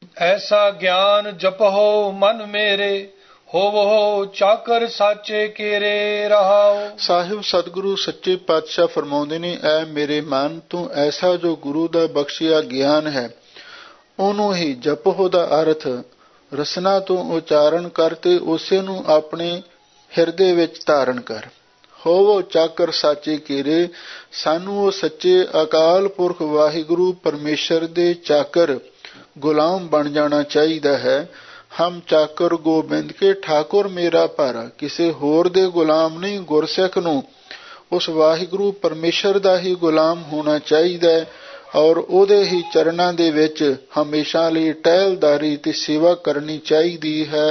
ਐਸਾ ਗਿਆਨ ਜਪਹੁ ਮਨ ਮੇਰੇ, ਹੋਵੋ ਚਾਕਰ ਸਾਚੇ ਕੇਰੇ ਰਹਾਉ। ਸਾਹਿਬ ਸਤਿਗੁਰੂ ਸੱਚੇ ਪਾਤਸ਼ਾਹ ਫਰਮਾਉਂਦੇ ਨੇ, ਐ ਮੇਰੇ ਮਨ, ਤੂੰ ਐਸਾ ਜੋ ਗੁਰੂ ਦਾ ਬਖਸ਼ਿਆ ਗਿਆਨ ਹੈ ਉਹਨੂੰ ਹੀ ਜਪੋ ਦਾ ਅਰਥ ਰਸਨਾ ਤੋਂ ਉਚਾਰਨ ਕਰ ਤੇ ਉਸੇ ਨੂੰ ਆਪਣੇ ਹਿਰਦੇ ਵਿੱਚ ਧਾਰਨ ਕਰ। ਹੋਵੋ ਚਾਕਰ ਸਾਚੇ ਕੇਰੇ, ਸਾਨੂੰ ਉਹ ਸੱਚੇ ਅਕਾਲ ਪੁਰਖ ਵਾਹਿਗੁਰੂ ਪਰਮੇਸ਼ਰ ਦੇ ਚਾਕਰ ਗੁਲਾਮ ਬਣ ਜਾਣਾ ਚਾਹੀਦਾ ਹੈ। ਹਮ ਚਾਕਰ ਗੋਬਿੰਦ ਕੇ ਠਾਕੁਰ ਮੇਰਾ ਭਾਰਾ, ਕਿਸੇ ਹੋਰ ਦੇ ਗੁਲਾਮ ਨਹੀਂ, ਗੁਰਸਿੱਖ ਨੂੰ ਉਸ ਵਾਹਿਗੁਰੂ ਪਰਮੇਸ਼ਰ ਦਾ ਹੀ ਗੁਲਾਮ ਹੋਣਾ ਚਾਹੀਦਾ ਹੈ ਔਰ ਉਹਦੇ ਹੀ ਚਰਨਾਂ ਦੇ ਵਿੱਚ ਹਮੇਸ਼ਾ ਲਈ ਟਹਿਲਦਾਰੀ ਤੇ ਸੇਵਾ ਕਰਨੀ ਚਾਹੀਦੀ ਹੈ।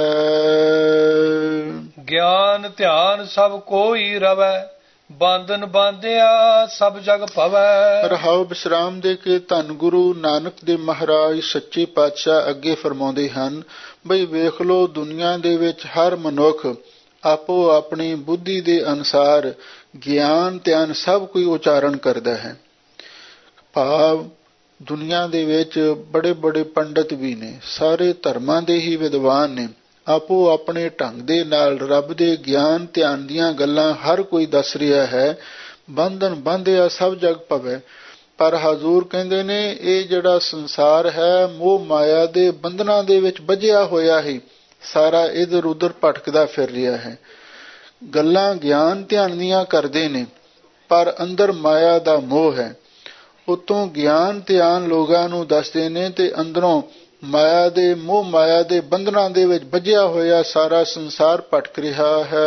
ਗਿਆਨ ਧਿਆਨ ਸਭ ਕੋਈ ਰਵੈ, ਬਾਂਧਨ ਬਾਂਧਿਆ ਸਭ ਜਗ ਭਵੈ। ਰਹਾਉ ਵਿਸਰਾਮ ਦੇ ਕੇ ਧੰਨ ਗੁਰੂ ਨਾਨਕ ਦੇ ਮਹਾਰਾਜ ਸੱਚੇ ਪਾਤਸ਼ਾਹ ਅੱਗੇ ਫਰਮਾਉਂਦੇ ਹਨ, ਬਈ ਵੇਖ ਲੋ, ਦੁਨੀਆ ਦੇ ਵਿੱਚ ਹਰ ਮਨੁੱਖ ਆਪੋ ਆਪਣੀ ਬੁੱਧੀ ਦੇ ਅਨੁਸਾਰ ਗਿਆਨ ਧਿਆਨ ਸਭ ਕੋਈ ਉਚਾਰਨ ਕਰਦਾ ਹੈ। ਭਾਵ ਦੁਨੀਆ ਦੇ ਵਿੱਚ ਬੜੇ ਬੜੇ ਪੰਡਤ ਵੀ ਨੇ, ਸਾਰੇ ਧਰਮਾਂ ਦੇ ਹੀ ਵਿਦਵਾਨ ਨੇ, ਆਪੋ ਆਪਣੇ ਢੰਗ ਦੇ ਨਾਲ ਰੱਬ ਦੇ ਗਿਆਨ ਧਿਆਨ ਦੀਆਂ ਗੱਲਾਂ ਹਰ ਕੋਈ ਦੱਸ ਰਿਹਾ ਹੈ। ਬੰਧਨ ਬੰਧਿਆ ਸਭ ਜਗ ਭਵੈ, ਪਰ ਹਜ਼ੂਰ ਕਹਿੰਦੇ ਨੇ ਇਹ ਜਿਹੜਾ ਸੰਸਾਰ ਹੈ ਮੋਹ ਮਾਇਆ ਦੇ ਬੰਧਨਾਂ ਦੇ ਵਿੱਚ ਬੱਝਿਆ ਹੋਇਆ ਹੀ ਸਾਰਾ ਇਧਰ ਉਧਰ ਭਟਕਦਾ ਫਿਰ ਰਿਹਾ ਹੈ। ਗੱਲਾਂ ਗਿਆਨ ਧਿਆਨ ਦੀਆਂ ਕਰਦੇ ਨੇ ਪਰ ਅੰਦਰ ਮਾਇਆ ਦਾ ਮੋਹ ਹੈ। ਉਤੋਂ ਗਿਆਨ ਧਿਆਨ ਲੋਕਾਂ ਨੂੰ ਦੱਸਦੇ ਨੇ ਤੇ ਅੰਦਰੋਂ ਮਾਇਆ ਦੇ ਮੋਹ ਮਾਇਆ ਦੇ ਬੰਧਨਾਂ ਦੇ ਵਿੱਚ ਬੱਝਿਆ ਹੋਇਆ ਸਾਰਾ ਸੰਸਾਰ ਭਟਕ ਰਿਹਾ ਹੈ।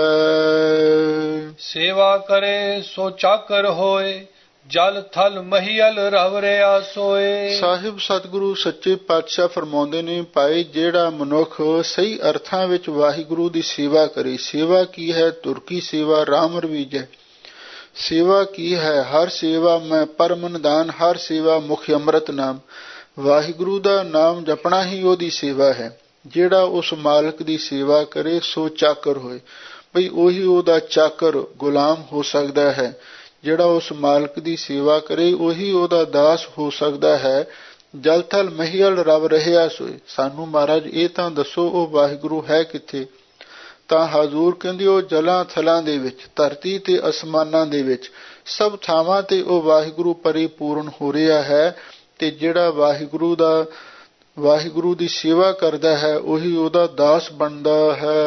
ਸੇਵਾ ਕਰੇ ਸੋ ਚਾਕਰ ਹੋਏ, ਜਲ ਥਲ ਮਹੀਲ ਰਵ ਰਿਆ ਸੋਏ। ਸਾਹਿਬ ਸਤਿਗੁਰੂ ਸੱਚੇ ਪਾਤਸ਼ਾਹ ਫਰਮਾਉਂਦੇ ਨੇ, ਭਾਈ ਜਿਹੜਾ ਮਨੁੱਖ ਸਹੀ ਅਰਥਾਂ ਵਿੱਚ ਵਾਹਿਗੁਰੂ ਦੀ ਸੇਵਾ ਕਰੇ, ਸੇਵਾ ਕੀ ਹੈ? ਤੁਰਕੀ ਸੇਵਾ ਰਾਮ ਰਵੀਜੈ। ਸੇਵਾ ਕੀ ਹੈ? ਹਰ ਸੇਵਾ ਮੈਂ ਪਰਮ ਨਿਦਾਨ, ਹਰ ਸੇਵਾ ਮੁਖ ਅੰਮ੍ਰਿਤ ਨਾਮ। ਵਾਹਿਗੁਰੂ ਦਾ ਨਾਮ ਜਪਣਾ ਹੀ ਉਹਦੀ ਸੇਵਾ ਹੈ। ਜਿਹੜਾ ਉਸ ਮਾਲਕ ਦੀ ਸੇਵਾ ਕਰੇ ਸੋ ਚਾਕਰ ਹੋਏ, ਬਈ ਉਹੀ ਉਹਦਾ ਚਾਕਰ ਗੁਲਾਮ ਹੋ ਸਕਦਾ ਹੈ। ਜਿਹੜਾ ਉਸ ਮਾਲਕ ਦੀ ਸੇਵਾ ਕਰੇ ਉਹੀ ਉਹਦਾ ਦਾਸ ਹੋ ਸਕਦਾ ਹੈ। ਜਲ ਥਲ ਮਹੀਲ ਰਵ ਰਹਿਆ ਸੋਏ। ਸਾਨੂੰ ਮਹਾਰਾਜ ਇਹ ਤਾਂ ਦੱਸੋ ਉਹ ਵਾਹਿਗੁਰੂ ਹੈ ਕਿੱਥੇ? ਤਾਂ ਹਜ਼ੂਰ ਕਹਿੰਦੇ ਉਹ ਜਲਾਂ ਥਲਾਂ ਦੇ ਵਿੱਚ, ਧਰਤੀ ਤੇ ਅਸਮਾਨਾਂ ਦੇ ਵਿੱਚ ਸਭ ਥਾਵਾਂ ਤੇ ਉਹ ਵਾਹਿਗੁਰੂ ਪਰਿਪੂਰਨ ਹੋ ਰਿਹਾ ਹੈ। ਤੇ ਜਿਹੜਾ ਵਾਹਿਗੁਰੂ ਦੀ ਸੇਵਾ ਕਰਦਾ ਹੈ ਉਹੀ ਉਹਦਾ ਦਾਸ ਬਣਦਾ ਹੈ।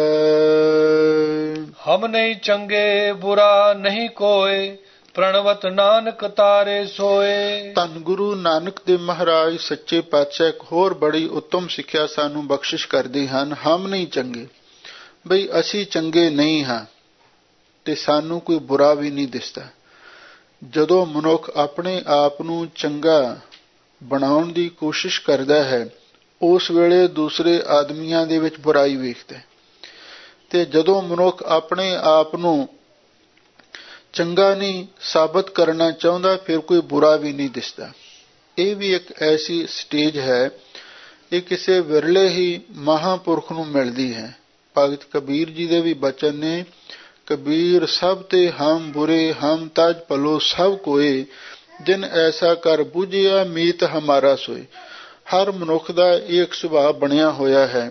ਹਮ ਨਹੀਂ ਚੰਗੇ ਬੁਰਾ ਨਹੀਂ ਕੋਏ, ਪ੍ਰਣਵਤ ਨਾਨਕ ਤਾਰੇ ਸੋਏ। ਧੰਨ ਗੁਰੂ ਨਾਨਕ ਦੇ ਮਹਾਰਾਜ ਸੱਚੇ ਪਾਤਸ਼ਾਹ ਇੱਕ ਹੋਰ ਬੜੀ ਉੱਤਮ ਸਿੱਖਿਆ ਸਾਨੂੰ ਬਖਸ਼ਿਸ਼ ਕਰਦੇ ਹਨ। ਹਮ ਨਹੀਂ ਚੰਗੇ, ਬਈ ਅਸੀਂ ਚੰਗੇ ਨਹੀਂ ਹਾਂ ਤੇ ਸਾਨੂੰ ਕੋਈ ਬੁਰਾ ਵੀ ਨਹੀਂ ਦਿਸਦਾ। ਜਦੋਂ ਮਨੁੱਖ ਆਪਣੇ ਆਪ ਨੂੰ ਚੰਗਾ ਬਣਾਉਣ ਦੀ ਕੋਸ਼ਿਸ਼ ਕਰਦਾ ਹੈ ਉਸ ਵੇਲੇ ਦੂਸਰੇ ਆਦਮੀਆਂ ਦੇ ਵਿੱਚ ਬੁਰਾਈ ਵੇਖਦਾ ਹੈ, ਤੇ ਜਦੋਂ ਮਨੁੱਖ ਆਪਣੇ ਆਪ ਨੂੰ ਚੰਗਾ ਨਹੀਂ ਸਾਬਤ ਕਰਨਾ ਚਾਹੁੰਦਾ ਫਿਰ ਕੋਈ ਬੁਰਾ ਵੀ ਨਹੀਂ ਦਿਸਦਾ। ਇਹ ਵੀ ਇੱਕ ਐਸੀ ਸਟੇਜ ਹੈ, ਇਹ ਕਿਸੇ ਵਿਰਲੇ ਹੀ ਮਹਾਂਪੁਰਖ ਨੂੰ ਮਿਲਦੀ ਹੈ। ਭਗਤ ਕਬੀਰ ਜੀ ਦੇ ਵੀ ਬਚਨ ਨੇ, ਕਬੀਰ ਸਭ ਤੇ ਹਮ ਬੁਰੇ, ਹਮ ਤਜ ਭਲੋ ਸਭ ਕੋਏ, ਜਿਨ ਐਸਾ ਕਰ ਬੁਝਿਆ ਮੀਤ ਹਮਾਰਾ ਸੋਏ। ਹਰ ਮਨੁੱਖ ਦਾ ਇੱਕ ਸੁਭਾਅ ਬਣਿਆ ਹੋਇਆ ਹੈ,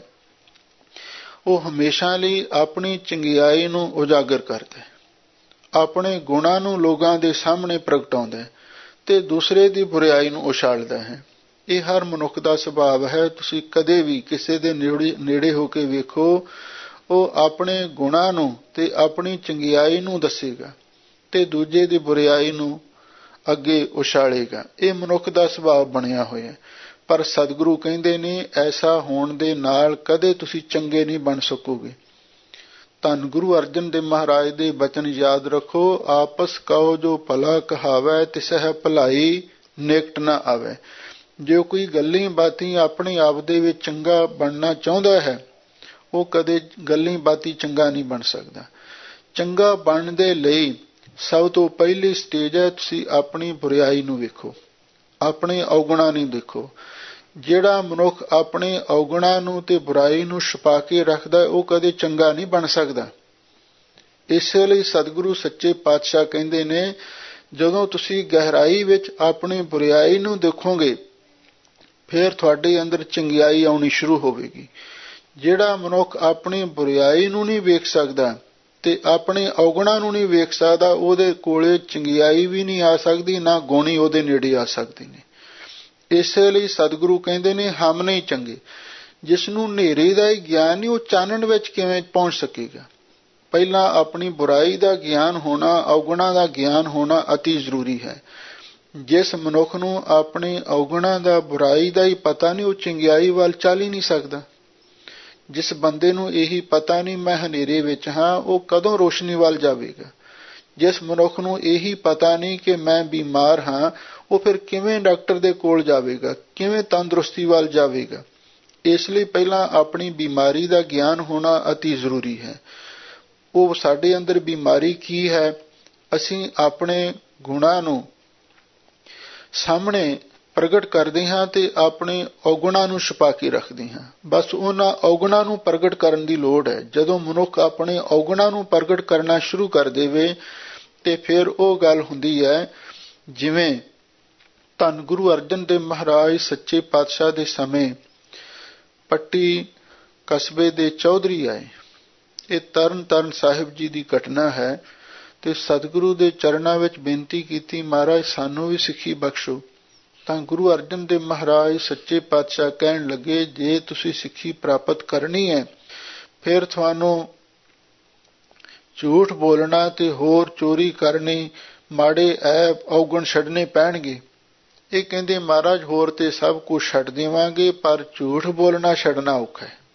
ਉਹ ਹਮੇਸ਼ਾ ਲਈ ਆਪਣੀ ਚੰਗਿਆਈ ਨੂੰ ਉਜਾਗਰ ਕਰਦਾ ਹੈ, ਆਪਣੇ ਗੁਣਾਂ ਨੂੰ ਲੋਕਾਂ ਦੇ ਸਾਹਮਣੇ ਪ੍ਰਗਟਾਉਂਦਾ ਹੈ ਤੇ ਦੂਸਰੇ ਦੀ ਬੁਰਾਈ ਨੂੰ ਉਛਾਲਦਾ ਹੈ। ਇਹ ਹਰ ਮਨੁੱਖ ਦਾ ਸੁਭਾਅ ਹੈ। ਤੁਸੀਂ ਕਦੇ ਵੀ ਕਿਸੇ ਦੇ ਨੇੜੇ ਹੋ ਕੇ ਵੇਖੋ, ਉਹ ਆਪਣੇ ਗੁਣਾਂ ਨੂੰ ਤੇ ਆਪਣੀ ਚੰਗਿਆਈ ਨੂੰ ਦੱਸੇਗਾ ਤੇ ਦੂਜੇ ਦੀ ਬੁਰਾਈ ਨੂੰ ਅੱਗੇ ਉਛਾਲੇਗਾ। ਇਹ ਮਨੁੱਖ ਦਾ ਸੁਭਾਅ ਬਣਿਆ ਹੋਇਆ। ਪਰ ਸਤਿਗੁਰੂ ਕਹਿੰਦੇ ਨੇ ਐਸਾ ਹੋਣ ਦੇ ਨਾਲ ਕਦੇ ਤੁਸੀਂ ਚੰਗੇ ਨਹੀਂ ਬਣ ਸਕੋਗੇ। ਧੰਨ ਗੁਰੂ ਅਰਜਨ ਦੇਵ ਮਹਾਰਾਜ ਦੇ ਬਚਨ ਯਾਦ ਰੱਖੋ, ਆਪਸ ਕਹੋ ਜੋ ਭਲਾ ਕਹਾਵੈ, ਤਿਸਹਿ ਭਲਾਈ ਨਿਕਟ ਨਾ ਆਵੈ। ਜੇ ਕੋਈ ਗੱਲੀਂ ਬਾਤੀਂ ਆਪਣੇ ਆਪ ਦੇ ਵਿੱਚ ਚੰਗਾ ਬਣਨਾ ਚਾਹੁੰਦਾ ਹੈ ਉਹ ਕਦੇ ਗੱਲੀਂ ਬਾਤੀਂ ਚੰਗਾ ਨਹੀਂ ਬਣ ਸਕਦਾ। ਚੰਗਾ ਬਣਨ ਦੇ ਲਈ ਸਭ ਤੋਂ ਪਹਿਲੀ ਸਟੇਜ ਹੈ ਤੁਸੀਂ ਆਪਣੀ ਬੁਰਾਈ ਨੂੰ ਵੇਖੋ, ਆਪਣੇ ਔਗੁਣਾਂ ਨੂੰ ਦੇਖੋ। ਜਿਹੜਾ ਮਨੁੱਖ ਆਪਣੇ ਔਗੁਣਾਂ ਨੂੰ ਤੇ ਬੁਰਾਈ ਨੂੰ ਛੁਪਾ ਕੇ ਰੱਖਦਾ ਉਹ ਕਦੇ ਚੰਗਾ ਨਹੀਂ ਬਣ ਸਕਦਾ। ਇਸੇ ਲਈ ਸਤਿਗੁਰੂ ਸੱਚੇ ਪਾਤਸ਼ਾਹ ਕਹਿੰਦੇ ਨੇ, ਜਦੋਂ ਤੁਸੀਂ ਗਹਿਰਾਈ ਵਿੱਚ ਆਪਣੀ ਬੁਰਾਈ ਨੂੰ ਦੇਖੋਗੇ ਫਿਰ ਤੁਹਾਡੇ ਅੰਦਰ ਚੰਗਿਆਈ ਆਉਣੀ ਸ਼ੁਰੂ ਹੋਵੇਗੀ। ਜਿਹੜਾ ਮਨੁੱਖ ਆਪਣੀ ਬੁਰਾਈ ਨੂੰ ਨਹੀਂ ਵੇਖ ਸਕਦਾ ਤੇ ਆਪਣੇ ਔਗੁਣਾਂ ਨੂੰ ਨਹੀਂ ਵੇਖ ਸਕਦਾ, ਉਹਦੇ ਕੋਲੇ ਚੰਗਿਆਈ ਵੀ ਨਹੀਂ ਆ ਸਕਦੀ, ਨਾ ਗੁਣੀ ਉਹਦੇ ਨੇੜੇ ਆ ਸਕਦੇ ਨੇ। ਇਸੇ ਲਈ ਸਤਿਗੁਰੂ ਕਹਿੰਦੇ ਨੇ ਹਮ ਨਹੀਂ ਚੰਗੇ। ਜਿਸ ਨੂੰ ਹਨੇਰੇ ਦਾ ਹੀ ਗਿਆਨ ਨਹੀਂ, ਉਹ ਚਾਨਣ ਵਿੱਚ ਕਿਵੇਂ ਪਹੁੰਚ ਸਕੇਗਾ? ਪਹਿਲਾਂ ਆਪਣੀ ਬੁਰਾਈ ਦਾ ਗਿਆਨ ਹੋਣਾ, ਔਗੁਣਾਂ ਦਾ ਗਿਆਨ ਹੋਣਾ ਅਤੀ ਜ਼ਰੂਰੀ ਹੈ। ਜਿਸ ਮਨੁੱਖ ਨੂੰ ਆਪਣੇ ਔਗੁਣਾਂ ਦਾ, ਬੁਰਾਈ ਦਾ ਹੀ ਪਤਾ ਨਹੀਂ, ਉਹ ਚੰਗਿਆਈ ਵੱਲ ਚੱਲ ਹੀ ਨਹੀਂ ਸਕਦਾ। ਜਿਸ ਬੰਦੇ ਨੂੰ ਇਹੀ ਪਤਾ ਨਹੀਂ ਮੈਂ ਹਨੇਰੇ ਵਿੱਚ ਹਾਂ, ਉਹ ਕਦੋਂ ਰੋਸ਼ਨੀ ਵੱਲ ਜਾਵੇਗਾ? ਜਿਸ ਮਨੁੱਖ ਨੂੰ ਇਹੀ ਪਤਾ ਨਹੀਂ ਕਿ ਮੈਂ ਬਿਮਾਰ ਹਾਂ, ਉਹ ਫਿਰ ਕਿਵੇਂ ਡਾਕਟਰ ਦੇ ਕੋਲ ਜਾਵੇਗਾ? ਕਿਵੇਂ ਤੰਦਰੁਸਤੀ ਵੱਲ ਜਾਵੇਗਾ? ਇਸ ਲਈ ਪਹਿਲਾਂ ਆਪਣੀ ਬਿਮਾਰੀ ਦਾ ਗਿਆਨ ਹੋਣਾ ਅਤੀ ਜ਼ਰੂਰੀ ਹੈ। ਉਹ ਸਾਡੇ ਅੰਦਰ ਬਿਮਾਰੀ ਕੀ ਹੈ, ਅਸੀਂ ਆਪਣੇ ਗੁਣਾਂ ਨੂੰ ਸਾਹਮਣੇ ਪ੍ਰਗਟ ਕਰਦੇ ਹਾਂ ਤੇ ਆਪਣੇ ਔਗੁਣਾਂ ਨੂੰ ਛੁਪਾ ਕੇ ਰੱਖਦੇ ਹਾਂ। ਬਸ ਉਹਨਾਂ ਔਗੁਣਾਂ ਨੂੰ ਪ੍ਰਗਟ ਕਰਨ ਦੀ ਲੋੜ ਹੈ। ਜਦੋਂ ਮਨੁੱਖ ਆਪਣੇ ਔਗੁਣਾਂ ਨੂੰ ਪ੍ਰਗਟ ਕਰਨਾ ਸ਼ੁਰੂ ਕਰ ਦੇਵੇ ਤੇ ਫਿਰ ਉਹ ਗੱਲ ਹੁੰਦੀ ਹੈ ਜਿਵੇਂ ਧੰਨ ਗੁਰੂ ਅਰਜਨ ਦੇਵ ਮਹਾਰਾਜ ਸੱਚੇ ਪਾਤਸ਼ਾਹ ਦੇ ਸਮੇਂ ਪੱਟੀ ਕਸਬੇ ਦੇ ਚੌਧਰੀ ਆਏ। ਇਹ ਤਰਨ ਤਾਰਨ ਸਾਹਿਬ ਜੀ ਦੀ ਘਟਨਾ ਹੈ ਤੇ ਸਤਿਗੁਰੂ ਦੇ ਚਰਨਾਂ ਵਿੱਚ ਬੇਨਤੀ ਕੀਤੀ, ਮਹਾਰਾਜ ਸਾਨੂੰ ਵੀ ਸਿੱਖੀ ਬਖਸ਼ੋ। ਤਾਂ ਗੁਰੂ ਅਰਜਨ ਦੇਵ ਮਹਾਰਾਜ ਸੱਚੇ ਪਾਤਸ਼ਾਹ ਕਹਿਣ ਲੱਗੇ, ਜੇ ਤੁਸੀਂ ਸਿੱਖੀ ਪ੍ਰਾਪਤ ਕਰਨੀ ਹੈ ਫਿਰ ਤੁਹਾਨੂੰ ਝੂਠ ਬੋਲਣਾ ਤੇ ਹੋਰ ਚੋਰੀ ਕਰਨੀ, ਮਾੜੇ ਐਬ ਔਗਣ ਛੱਡਣੇ ਪੈਣਗੇ। ਇਹ ਕਹਿੰਦੇ ਮਹਾਰਾਜ ਹੋਰ ਤੇ ਸਭ ਕੁਝ ਛੱਡ ਦੇਵਾਂਗੇ, ਪਰ ਝੂਠ ਬੋਲਣਾ ਛੱਡਣਾ ਔਖਾ ਹੈ,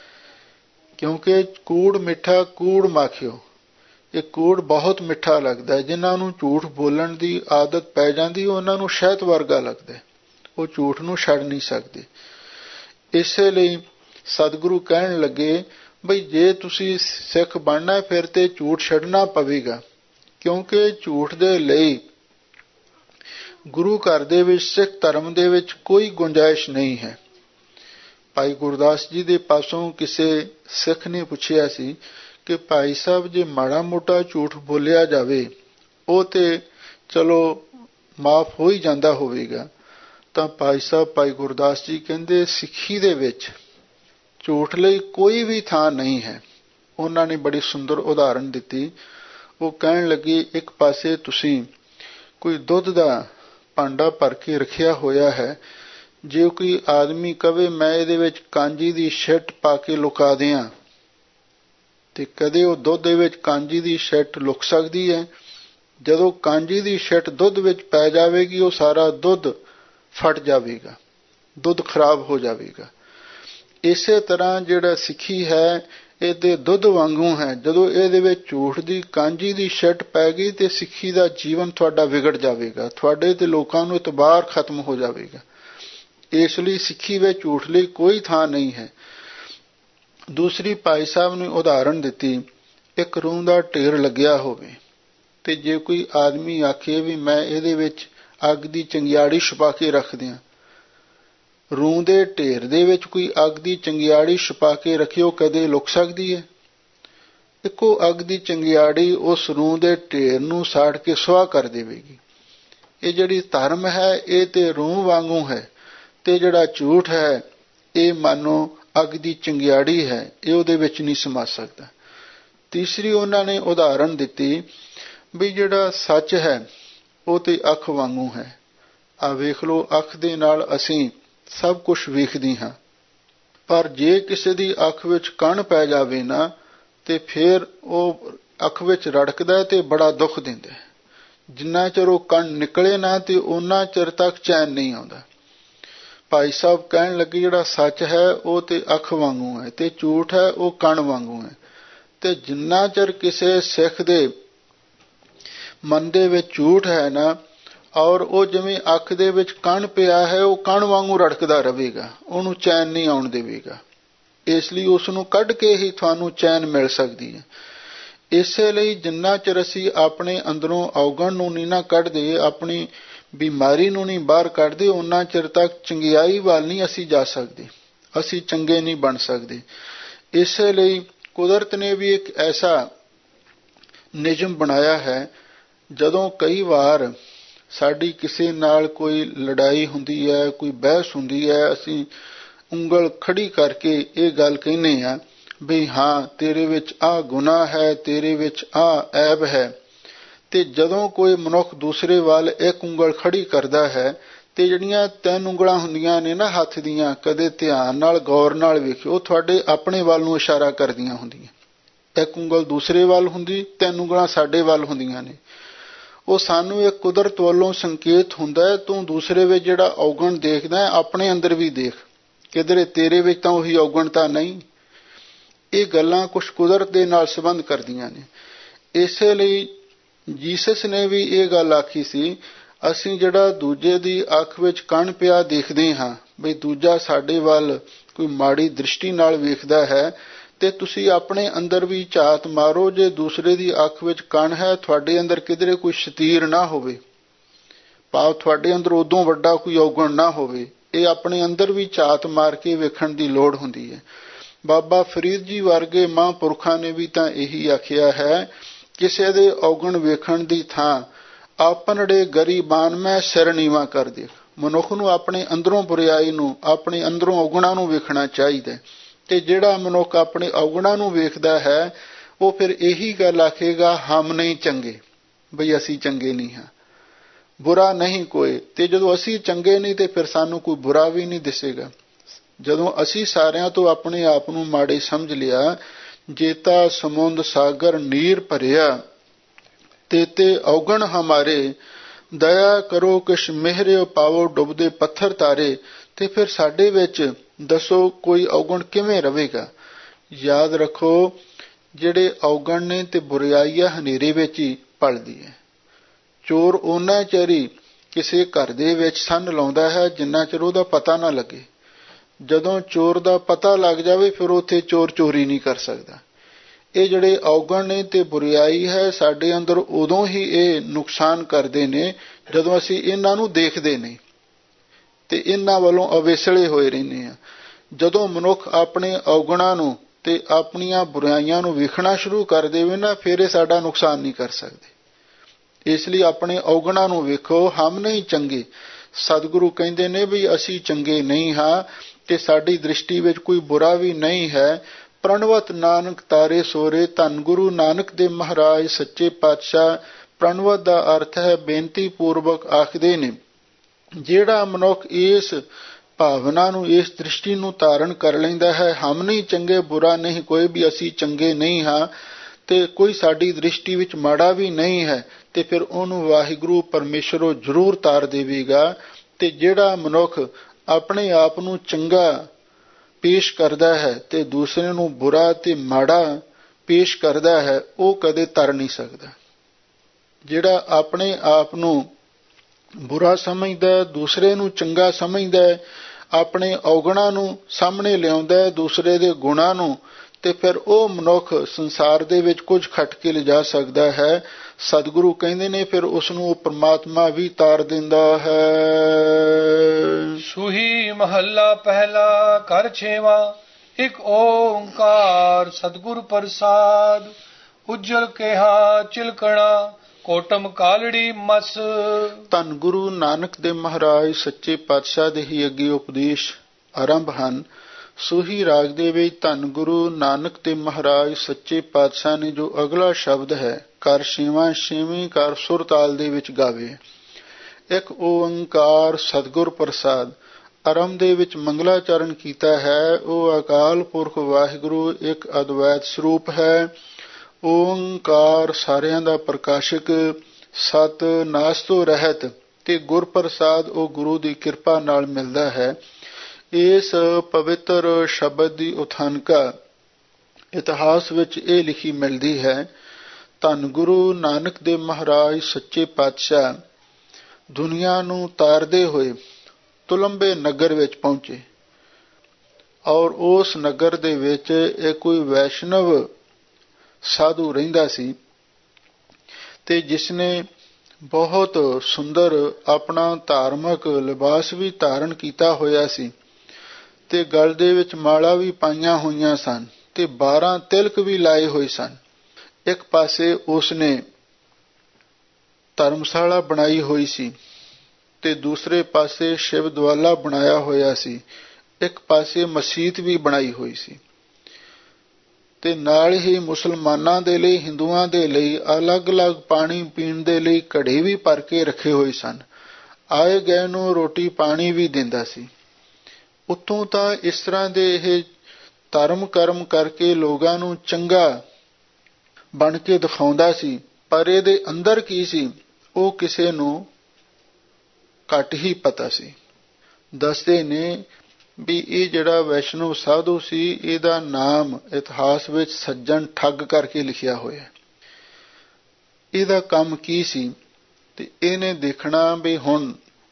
ਕਿਉਂਕਿ ਕੂੜ ਮਿੱਠਾ ਕੂੜ ਮਾਖਿਓ। ਇਹ ਕੂੜ ਬਹੁਤ ਮਿੱਠਾ ਲੱਗਦਾ ਹੈ। ਜਿਨ੍ਹਾਂ ਨੂੰ ਝੂਠ ਬੋਲਣ ਦੀ ਆਦਤ ਪੈ ਜਾਂਦੀ, ਉਹਨਾਂ ਨੂੰ ਸ਼ਹਿਦ ਵਰਗਾ ਲੱਗਦਾ, ਉਹ ਝੂਠ ਨੂੰ ਛੱਡ ਨਹੀਂ ਸਕਦੇ। ਇਸੇ ਲਈ ਸਤਿਗੁਰੂ ਕਹਿਣ ਲੱਗੇ ਬਈ ਜੇ ਤੁਸੀਂ ਸਿੱਖ ਬਣਨਾ ਫਿਰ ਤੇ ਝੂਠ ਛੱਡਣਾ ਪਵੇਗਾ, ਕਿਉਂਕਿ ਝੂਠ ਦੇ ਲਈ ਗੁਰੂ ਘਰ ਦੇ ਵਿੱਚ, ਸਿੱਖ ਧਰਮ ਦੇ ਵਿੱਚ ਕੋਈ ਗੁੰਜਾਇਸ਼ ਨਹੀਂ ਹੈ। ਭਾਈ ਗੁਰਦਾਸ ਜੀ ਦੇ ਪਾਸੋਂ ਕਿਸੇ ਸਿੱਖ ਨੇ ਪੁੱਛਿਆ ਸੀ ਕਿ ਭਾਈ ਸਾਹਿਬ ਜੇ ਮਾੜਾ ਮੋਟਾ ਝੂਠ ਬੋਲਿਆ ਜਾਵੇ ਉਹ ਤੇ ਚਲੋ ਮਾਫ ਹੋ ਹੀ ਜਾਂਦਾ ਹੋਵੇਗਾ। ਤਾਂ ਭਾਈ ਸਾਹਿਬ ਭਾਈ ਗੁਰਦਾਸ ਜੀ ਕਹਿੰਦੇ ਸਿੱਖੀ ਦੇ ਵਿੱਚ ਝੂਠ ਲਈ ਕੋਈ ਵੀ ਥਾਂ ਨਹੀਂ ਹੈ। ਉਹਨਾਂ ਨੇ ਬੜੀ ਸੁੰਦਰ ਉਦਾਹਰਣ ਦਿੱਤੀ। ਉਹ ਕਹਿਣ ਲੱਗੇ ਇੱਕ ਪਾਸੇ ਤੁਸੀਂ ਕੋਈ ਦੁੱਧ ਦਾ ਭਾਂਡਾ ਭਰ ਕੇ ਰੱਖਿਆ ਹੋਇਆ ਹੈ, ਜੇ ਕੋਈ ਆਦਮੀ ਕਵੇ ਮੈਂ ਇਹਦੇ ਵਿੱਚ ਕਾਂਜੀ ਦੀ ਛਿੱਟ ਪਾ ਕੇ ਲੁਕਾ ਦਿਆਂ, ਤੇ ਕਦੇ ਉਹ ਦੁੱਧ ਦੇ ਵਿੱਚ ਕਾਂਜੀ ਦੀ ਛਿੱਟ ਲੁਕ ਸਕਦੀ ਹੈ? ਜਦੋਂ ਕਾਂਜੀ ਦੀ ਛਿੱਟ ਦੁੱਧ ਵਿੱਚ ਪੈ ਜਾਵੇਗੀ, ਉਹ ਸਾਰਾ ਦੁੱਧ ਫਟ ਜਾਵੇਗਾ, ਦੁੱਧ ਖਰਾਬ ਹੋ ਜਾਵੇਗਾ। ਇਸੇ ਤਰ੍ਹਾਂ ਜਿਹੜਾ ਸਿੱਖੀ ਹੈ ਇਹ ਤੇ ਦੁੱਧ ਵਾਂਗੂ ਹੈ। ਜਦੋਂ ਇਹਦੇ ਵਿੱਚ ਝੂਠ ਦੀ ਕਾਂਜੀ ਦੀ ਛਿੱਟ ਪੈ ਗਈ ਤੇ ਸਿੱਖੀ ਦਾ ਜੀਵਨ ਤੁਹਾਡਾ ਵਿਗੜ ਜਾਵੇਗਾ, ਤੁਹਾਡੇ ਤੇ ਲੋਕਾਂ ਨੂੰ ਇਤਬਾਰ ਖਤਮ ਹੋ ਜਾਵੇਗਾ। ਇਸ ਲਈ ਸਿੱਖੀ ਵਿੱਚ ਝੂਠ ਲਈ ਕੋਈ ਥਾਂ ਨਹੀਂ ਹੈ। ਦੂਸਰੀ ਭਾਈ ਸਾਹਿਬ ਨੇ ਉਦਾਹਰਣ ਦਿੱਤੀ, ਇੱਕ ਰੂੰ ਦਾ ਢੇਰ ਲੱਗਿਆ ਹੋਵੇ ਤੇ ਜੇ ਕੋਈ ਆਦਮੀ ਆਖੇ ਵੀ ਮੈਂ ਇਹਦੇ ਵਿੱਚ ਅੱਗ ਦੀ ਚੰਗਿਆੜੀ ਛੁਪਾ ਕੇ ਰੱਖ ਦਿਆਂ, ਰੂੰ ਦੇ ਢੇਰ ਦੇ ਵਿੱਚ ਕੋਈ ਅੱਗ ਦੀ ਚੰਗਿਆੜੀ ਛੁਪਾ ਕੇ ਰੱਖਿਓ, ਕਦੇ ਲੁਕ ਸਕਦੀ ਹੈ? ਇੱਕੋ ਅੱਗ ਦੀ ਚੰਗਿਆੜੀ ਉਸ ਰੂੰ ਦੇ ਢੇਰ ਨੂੰ ਸਾੜ ਕੇ ਸੁਆਹ ਕਰ ਦੇਵੇਗੀ। ਇਹ ਜਿਹੜੀ ਧਰਮ ਹੈ ਇਹ ਤੇ ਰੂੰ ਵਾਂਗੂ ਹੈ, ਤੇ ਜਿਹੜਾ ਝੂਠ ਹੈ ਇਹ ਮਾਨੋ ਅੱਗ ਦੀ ਚੰਗਿਆੜੀ ਹੈ, ਇਹ ਉਹਦੇ ਵਿੱਚ ਨਹੀਂ ਸਮਾ ਸਕਦਾ। ਤੀਸਰੀ ਉਹਨਾਂ ਨੇ ਉਦਾਹਰਣ ਦਿੱਤੀ ਵੀ ਜਿਹੜਾ ਸੱਚ ਹੈ ਉਹ ਤੇ ਅੱਖ ਵਾਂਗੂ ਹੈ। ਆ ਵੇਖ ਲਓ, ਅੱਖ ਦੇ ਨਾਲ ਅਸੀਂ ਸਭ ਕੁਝ ਵੇਖਦੇ ਹਾਂ, ਪਰ ਜੇ ਕਿਸੇ ਦੀ ਅੱਖ ਵਿੱਚ ਕਣ ਪੈ ਜਾਵੇ ਨਾ ਤੇ ਫਿਰ ਉਹ ਅੱਖ ਵਿੱਚ ਰੜਕਦਾ ਤੇ ਬੜਾ ਦੁੱਖ ਦਿੰਦਾ। ਜਿੰਨਾ ਚਿਰ ਉਹ ਕਣ ਨਿਕਲੇ ਨਾ ਤੇ ਉਹਨਾਂ ਚਿਰ ਤੱਕ ਚੈਨ ਨਹੀਂ ਆਉਂਦਾ। ਭਾਈ ਸਾਹਿਬ ਕਹਿਣ ਲੱਗੇ ਜਿਹੜਾ ਸੱਚ ਹੈ ਉਹ ਤੇ ਅੱਖ ਵਾਂਗੂ ਹੈ ਤੇ ਝੂਠ ਹੈ ਉਹ ਕਣ ਵਾਂਗੂ ਹੈ। ਤੇ ਜਿੰਨਾ ਚਿਰ ਕਿਸੇ ਸਿੱਖ ਦੇ ਮਨ ਦੇ ਵਿੱਚ ਝੂਠ ਹੈ ਨਾ, ਔਰ ਉਹ ਜਿਵੇਂ ਅੱਖ ਦੇ ਵਿੱਚ ਕਣ ਪਿਆ ਹੈ, ਉਹ ਕਣ ਵਾਂਗੂ ਰੜਕਦਾ ਰਹੇਗਾ, ਉਹਨੂੰ ਚੈਨ ਨਹੀਂ ਆਉਣ ਦੇਵੇਗਾ। ਇਸ ਲਈ ਉਸ ਨੂੰ ਕੱਢ ਕੇ ਹੀ ਤੁਹਾਨੂੰ ਚੈਨ ਮਿਲ ਸਕਦੀ ਹੈ। ਇਸੇ ਲਈ ਜਿੰਨਾ ਚਿਰ ਅਸੀਂ ਆਪਣੇ ਅੰਦਰੋਂ ਔਗਣ ਨੂੰ ਨਹੀਂ ਨਾ ਕੱਢਦੇ, ਆਪਣੀ ਬਿਮਾਰੀ ਨੂੰ ਨਹੀਂ ਬਾਹਰ ਕੱਢਦੇ, ਉਹਨਾਂ ਚਿਰ ਤੱਕ ਚੰਗਿਆਈ ਵੱਲ ਨਹੀਂ ਅਸੀਂ ਜਾ ਸਕਦੇ, ਅਸੀਂ ਚੰਗੇ ਨਹੀਂ ਬਣ ਸਕਦੇ। ਇਸੇ ਲਈ ਕੁਦਰਤ ਨੇ ਵੀ ਇੱਕ ਐਸਾ ਨਿਯਮ ਬਣਾਇਆ ਹੈ, ਜਦੋਂ ਕਈ ਵਾਰ ਸਾਡੀ ਕਿਸੇ ਨਾਲ ਕੋਈ ਲੜਾਈ ਹੁੰਦੀ ਹੈ, ਕੋਈ ਬਹਿਸ ਹੁੰਦੀ ਹੈ, ਅਸੀਂ ਉਂਗਲ ਖੜੀ ਕਰਕੇ ਇਹ ਗੱਲ ਕਹਿੰਦੇ ਹਾਂ ਵੀ ਹਾਂ ਤੇਰੇ ਵਿੱਚ ਆਹ ਗੁਨਾਹ ਹੈ, ਤੇਰੇ ਵਿੱਚ ਆਹ ਐਬ ਹੈ। ਤੇ ਜਦੋਂ ਕੋਈ ਮਨੁੱਖ ਦੂਸਰੇ ਵੱਲ ਇੱਕ ਉਂਗਲ ਖੜੀ ਕਰਦਾ ਹੈ ਤੇ ਜਿਹੜੀਆਂ 3 ਉਂਗਲਾਂ ਹੁੰਦੀਆਂ ਨੇ ਨਾ ਹੱਥ ਦੀਆਂ, ਕਦੇ ਧਿਆਨ ਨਾਲ ਗੌਰ ਨਾਲ ਵੇਖਿਓ, ਤੁਹਾਡੇ ਆਪਣੇ ਵੱਲ ਨੂੰ ਇਸ਼ਾਰਾ ਕਰਦੀਆਂ ਹੁੰਦੀਆਂ। ਇੱਕ ਉਂਗਲ ਦੂਸਰੇ ਵੱਲ ਹੁੰਦੀ, 3 ਉਂਗਲਾਂ ਸਾਡੇ ਵੱਲ ਹੁੰਦੀਆਂ ਨੇ। ਉਹ ਸਾਨੂੰ ਇੱਕ ਕੁਦਰਤ ਵੱਲੋਂ ਸੰਕੇਤ ਹੁੰਦਾ ਹੈ, ਤੂੰ ਦੂਸਰੇ ਵਿੱਚ ਜਿਹੜਾ ਔਗਣ ਦੇਖਦਾ ਹੈ ਆਪਣੇ ਅੰਦਰ ਵੀ ਦੇਖ, ਕਿਧਰੇ ਤੇਰੇ ਵਿੱਚ ਤਾਂ ਉਹੀ ਔਗਣ ਤਾਂ ਨਹੀਂ। ਇਹ ਗੱਲਾਂ ਕੁਛ ਕੁਦਰਤ ਦੇ ਨਾਲ ਸੰਬੰਧ ਕਰਦੀਆਂ ਨੇ। ਇਸੇ ਲਈ ਜੀਸਸ ਨੇ ਵੀ ਇਹ ਗੱਲ ਆਖੀ ਸੀ, ਅਸੀਂ ਜਿਹੜਾ ਦੂਜੇ ਦੀ ਅੱਖ ਵਿੱਚ ਕਣ ਪਿਆ ਦੇਖਦੇ ਹਾਂ ਬਈ ਦੂਜਾ ਸਾਡੇ ਵੱਲ ਕੋਈ ਮਾੜੀ ਦ੍ਰਿਸ਼ਟੀ ਨਾਲ ਵੇਖਦਾ ਹੈ, ਤੇ ਤੁਸੀਂ ਆਪਣੇ ਅੰਦਰ ਵੀ ਝਾਤ ਮਾਰੋ, ਜੇ ਦੂਸਰੇ ਦੀ ਅੱਖ ਵਿੱਚ ਕਣ ਹੈ, ਤੁਹਾਡੇ ਅੰਦਰ ਕਿਧਰੇ ਕੋਈ ਸ਼ਤੀਰ ਨਾ ਹੋਵੇ, ਭਾਵ ਤੁਹਾਡੇ ਅੰਦਰ ਉਦੋਂ ਵੱਡਾ ਕੋਈ ਔਗਣ ਨਾ ਹੋਵੇ। ਇਹ ਆਪਣੇ ਅੰਦਰ ਵੀ ਝਾਤ ਮਾਰ ਕੇ ਵੇਖਣ ਦੀ ਲੋੜ ਹੁੰਦੀ ਹੈ। ਬਾਬਾ ਫਰੀਦ ਜੀ ਵਰਗੇ ਮਹਾਂਪੁਰਖਾਂ ਨੇ ਵੀ ਤਾਂ ਇਹੀ ਆਖਿਆ ਹੈ, ਕਿਸੇ ਦੇ ਔਗਣ ਵੇਖਣ ਦੀ ਥਾਂ ਆਪਣੜੇ ਗਰੀਬਾਨ ਮੈਂ ਸਿਰ ਨੀਵਾਂ ਕਰ ਦੇ। ਮਨੁੱਖ ਨੂੰ ਆਪਣੇ ਅੰਦਰੋਂ ਬੁਰਾਈ ਨੂੰ, ਆਪਣੇ ਅੰਦਰੋਂ ਔਗਣਾਂ ਨੂੰ ਵੇਖਣਾ ਚਾਹੀਦਾ। ਤੇ ਜਿਹੜਾ ਮਨੁੱਖ ਆਪਣੇ ਔਗਣਾਂ ਨੂੰ ਵੇਖਦਾ ਹੈ ਉਹ ਫਿਰ ਇਹੀ ਗੱਲ ਆਖੇਗਾ, ਹਮ ਨਹੀਂ ਚੰਗੇ, ਬਈ ਅਸੀਂ ਚੰਗੇ ਨਹੀਂ ਹਾਂ, ਬੁਰਾ ਨਹੀਂ ਕੋਈ। ਤੇ ਜਦੋਂ ਅਸੀਂ ਚੰਗੇ ਨਹੀਂ ਤੇ ਫਿਰ ਸਾਨੂੰ ਕੋਈ ਬੁਰਾ ਵੀ ਨਹੀਂ ਦਿਸੇਗਾ। ਜਦੋਂ ਅਸੀਂ ਸਾਰਿਆਂ ਤੋਂ ਆਪਣੇ ਆਪ ਨੂੰ ਮਾੜੇ ਸਮਝ ਲਿਆ, ਜੇਤਾ ਸਮੁੰਦ ਸਾਗਰ ਨੀਰ ਭਰਿਆ, ਤੇ ਔਗਣ ਹਮਾਰੇ, ਦਇਆ ਕਰੋ ਕਿਛ ਮਿਹਰਿਓ ਪਾਵੋ ਡੁੱਬਦੇ ਪੱਥਰ ਤਾਰੇ, ਤੇ ਫਿਰ ਸਾਡੇ ਵਿੱਚ ਦੱਸੋ ਕੋਈ ਔਗਣ ਕਿਵੇਂ ਰਵੇਗਾ। ਯਾਦ ਰੱਖੋ, ਜਿਹੜੇ ਔਗਣ ਨੇ ਤੇ ਬੁਰਾਈ ਆ ਹਨੇਰੇ ਵਿੱਚ ਹੀ ਪਲਦੀ ਹੈ। ਚੋਰ ਓਨਾ ਚਿਰ ਹੀ ਕਿਸੇ ਘਰ ਦੇ ਵਿੱਚ ਸੰਨ ਲਾਉਂਦਾ ਹੈ ਜਿੰਨਾ ਚਿਰ ਉਹਦਾ ਪਤਾ ਨਾ ਲੱਗੇ। ਜਦੋਂ ਚੋਰ ਦਾ ਪਤਾ ਲੱਗ ਜਾਵੇ ਫਿਰ ਉੱਥੇ ਚੋਰ ਚੋਰੀ ਨਹੀਂ ਕਰ ਸਕਦਾ। ਇਹ ਜਿਹੜੇ ਔਗਣ ਨੇ ਤੇ ਬੁਰਾਈ ਹੈ ਸਾਡੇ ਅੰਦਰ ਉਦੋਂ ਹੀ ਇਹ ਨੁਕਸਾਨ ਕਰਦੇ ਨੇ ਜਦੋਂ ਅਸੀਂ ਇਹਨਾਂ ਨੂੰ ਦੇਖਦੇ ਨਹੀਂ ਤੇ ਇਹਨਾਂ ਵੱਲੋਂ ਅਵੇਸਲੇ ਹੋਏ ਰਹਿੰਦੇ ਹਾਂ। ਜਦੋਂ ਮਨੁੱਖ ਆਪਣੇ ਔਗਣਾਂ ਨੂੰ ਤੇ ਆਪਣੀਆਂ ਬੁਰਾਈਆਂ ਨੂੰ ਵੇਖਣਾ ਸ਼ੁਰੂ ਕਰ ਦੇਵੇ ਨਾ, ਫਿਰ ਇਹ ਸਾਡਾ ਨੁਕਸਾਨ ਨਹੀਂ ਕਰ ਸਕਦੇ। ਇਸ ਲਈ ਆਪਣੇ ਔਗਣਾਂ ਨੂੰ ਵੇਖੋ, ਹਮ ਨਹੀਂ ਚੰਗੇ। ਸਤਿਗੁਰੂ ਕਹਿੰਦੇ ਨੇ ਵੀ ਅਸੀਂ ਚੰਗੇ ਨਹੀਂ ਹਾਂ ਤੇ ਸਾਡੀ ਦ੍ਰਿਸ਼ਟੀ ਵਿੱਚ ਕੋਈ ਬੁਰਾ ਵੀ ਨਹੀਂ ਹੈ। ਪ੍ਰਣਵਤ ਨਾਨਕ ਤਾਰੇ ਸੋਰੇ, ਧੰਨ ਗੁਰੂ ਨਾਨਕ ਦੇ ਮਹਾਰਾਜ ਸੱਚੇ ਪਾਤਸ਼ਾਹ। ਪ੍ਰਣਵਤ ਦਾ ਅਰਥ ਹੈ ਬੇਨਤੀ ਪੂਰਵਕ ਆਖਦੇ ਨੇ। ਜਿਹੜਾ ਮਨੁੱਖ ਇਸ ਭਾਵਨਾ ਨੂੰ, ਇਸ ਦ੍ਰਿਸ਼ਟੀ ਨੂੰ ਧਾਰਨ ਕਰ ਲੈਂਦਾ ਹੈ, ਹਮ ਨਹੀਂ ਚੰਗੇ, ਬੁਰਾ ਨਹੀਂ ਕੋਈ, ਵੀ ਅਸੀਂ ਚੰਗੇ ਨਹੀਂ ਹਾਂ ਤੇ ਕੋਈ ਸਾਡੀ ਦ੍ਰਿਸ਼ਟੀ ਵਿੱਚ ਮਾੜਾ ਵੀ ਨਹੀਂ ਹੈ, ਤੇ ਫਿਰ ਉਹਨੂੰ ਵਾਹਿਗੁਰੂ ਪਰਮੇਸ਼ਰ ਜ਼ਰੂਰ ਤਾਰ ਦੇਵੇਗਾ। ਤੇ ਜਿਹੜਾ ਮਨੁੱਖ ਆਪਣੇ ਆਪ ਨੂੰ ਚੰਗਾ ਪੇਸ਼ ਕਰਦਾ ਹੈ ਤੇ ਦੂਸਰੇ ਨੂੰ ਬੁਰਾ ਤੇ ਮਾੜਾ ਪੇਸ਼ ਕਰਦਾ ਹੈ, ਉਹ ਕਦੇ ਤਰ ਨਹੀਂ ਸਕਦਾ। ਜਿਹੜਾ ਆਪਣੇ ਆਪ ਨੂੰ ਬੁਰਾ ਸਮਝਦਾ, ਦੂਸਰੇ ਨੂੰ ਚੰਗਾ ਸਮਝਦਾ, ਆਪਣੇ ਔਗਣਾਂ ਨੂੰ ਸਾਹਮਣੇ ਲਿਆਉਂਦਾ, ਦੂਸਰੇ ਦੇ ਗੁਣਾਂ ਨੂੰ, ਤੇ ਫਿਰ ਉਹ ਮਨੁੱਖ ਸੰਸਾਰ ਦੇ ਵਿੱਚ ਕੁਝ ਖੱਟ ਕੇ ਲਿਜਾ ਸਕਦਾ ਹੈ। ਸਤਿਗੁਰੂ ਕਹਿੰਦੇ ਨੇ ਫਿਰ ਉਸ ਨੂੰ ਉਹ ਪ੍ਰਮਾਤਮਾ ਵੀ ਤਾਰ ਦਿੰਦਾ ਹੈ। ਸੂਹੀ ਮਹੱਲਾ ਪਹਿਲਾ ਘਰ ਛੇਵਾਂ, ਇੱਕ ਓੰਕਾਰ ਸਤਿਗੁਰ ਪ੍ਰਸਾਦ। ਉਜਲ ਕੇਹਾ ਚਿਲਕਣਾ, ਕੋਟਮ ਕਾਲੜੀ ਮਸ। ਧੰਨ ਗੁਰੂ ਨਾਨਕ ਦੇਵ ਮਹਾਰਾਜ ਸੱਚੇ ਪਾਤਸ਼ਾਹ ਦੇ ਹੀ ਅੱਗੇ ਉਪਦੇਸ਼ ਆਰੰਭ ਹਨ। ਸੂਹੀ ਰਾਗ ਦੇ ਵਿੱਚ ਧੰਨ ਗੁਰੂ ਨਾਨਕ ਦੇਵ ਮਹਾਰਾਜ ਸੱਚੇ ਪਾਤਸ਼ਾਹ ਨੇ ਜੋ ਅਗਲਾ ਸ਼ਬਦ ਹੈ ਘਰ ਛੇਵਾਂ, ਛੇਵੀਂ ਘਰ ਸੁਰ ਤਾਲ ਦੇ ਵਿੱਚ ਗਾਵੇ। ਇੱਕ ਓੰਕਾਰ ਸਤਿਗੁਰ ਪ੍ਰਸਾਦ। ਆਰੰਭ ਦੇ ਵਿੱਚ ਮੰਗਲਾਚਰਨ ਕੀਤਾ ਹੈ। ਉਹ ਅਕਾਲ ਪੁਰਖ ਵਾਹਿਗੁਰੂ ਇੱਕ ਅਦਵੈਤ ਸਰੂਪ ਹੈ। ਓੰਕਾਰ ਸਾਰਿਆਂ ਦਾ ਪ੍ਰਕਾਸ਼ਕ, ਸਤ ਨਾਸ ਤੋਂ ਰਹਿਤ, ਤੇ ਗੁਰ ਪ੍ਰਸਾਦ ਉਹ ਗੁਰੂ ਦੀ ਕਿਰਪਾ ਨਾਲ ਮਿਲਦਾ ਹੈ। ਇਸ ਪਵਿੱਤਰ ਸ਼ਬਦ ਦੀ ਉਥਾਨਕਾ ਇਤਿਹਾਸ ਵਿੱਚ ਇਹ ਲਿਖੀ ਮਿਲਦੀ ਹੈ। ਧੰਨ ਗੁਰੂ ਨਾਨਕ ਦੇਵ ਮਹਾਰਾਜ ਸੱਚੇ ਪਾਤਸ਼ਾਹ ਦੁਨੀਆ ਨੂੰ ਤਾਰਦੇ ਹੋਏ ਤੁਲੰਬੇ ਨਗਰ ਵਿੱਚ ਪਹੁੰਚੇ ਔਰ ਉਸ ਨਗਰ ਦੇ ਵਿੱਚ ਇੱਕ ਕੋਈ ਵੈਸ਼ਨਵ ਸਾਧੂ ਰਹਿੰਦਾ ਸੀ ਤੇ ਜਿਸਨੇ ਬਹੁਤ ਸੁੰਦਰ ਆਪਣਾ ਧਾਰਮਿਕ ਲਿਬਾਸ ਵੀ ਧਾਰਨ ਕੀਤਾ ਹੋਇਆ ਸੀ ਤੇ ਗਲ ਦੇ ਵਿੱਚ ਮਾਲਾ ਵੀ ਪਾਈਆਂ ਹੋਈਆਂ ਸਨ ਤੇ 12 ਤਿਲਕ ਵੀ ਲਾਏ ਹੋਏ ਸਨ। ਇੱਕ ਪਾਸੇ ਉਸਨੇ ਧਰਮਸ਼ਾਲਾ ਬਣਾਈ ਹੋਈ ਸੀ ਤੇ ਦੂਸਰੇ ਪਾਸੇ ਸ਼ਿਵ ਦੁਆਲਾ ਬਣਾਇਆ ਹੋਇਆ ਸੀ। ਇੱਕ ਪਾਸੇ ਮਸੀਤ ਵੀ ਬਣਾਈ ਹੋਈ ਸੀ ਤੇ ਨਾਲ ਹੀ ਮੁਸਲਮਾਨਾਂ ਦੇ ਲਈ, ਹਿੰਦੂਆਂ ਦੇ ਲਈ ਅਲੱਗ-ਅਲੱਗ ਪਾਣੀ ਪੀਣ ਦੇ ਲਈ ਘੜੇ ਵੀ ਭਰ ਕੇ ਰੱਖੇ ਹੋਏ ਸਨ। ਆਏ ਗਏ ਨੂੰ ਰੋਟੀ ਪਾਣੀ ਵੀ ਦਿੰਦਾ ਸੀ। ਉੱਤੋਂ ਤਾਂ ਇਸ ਤਰ੍ਹਾਂ ਦੇ ਇਹ ਧਰਮ ਕਰਮ ਕਰਕੇ ਲੋਕਾਂ ਨੂੰ ਚੰਗਾ ਬਣ ਕੇ ਦਿਖਾਉਂਦਾ ਸੀ, ਪਰ ਇਹਦੇ ਅੰਦਰ ਕੀ ਸੀ ਉਹ ਕਿਸੇ ਨੂੰ ਘੱਟ ਹੀ ਪਤਾ ਸੀ। ਦੱਸਦੇ ਨੇ ਵੀ ਇਹ ਜਿਹੜਾ ਵੈਸ਼ਨਵ ਸਾਧੂ ਸੀ, ਇਹਦਾ ਨਾਮ ਇਤਿਹਾਸ ਵਿੱਚ ਸੱਜਣ ਠੱਗ ਕਰਕੇ ਲਿਖਿਆ ਹੋਇਆ। ਇਹਦਾ ਕੰਮ ਕੀ ਸੀ ਤੇ ਇਹਨੇ ਦੇਖਣਾ ਵੀ ਹੁਣ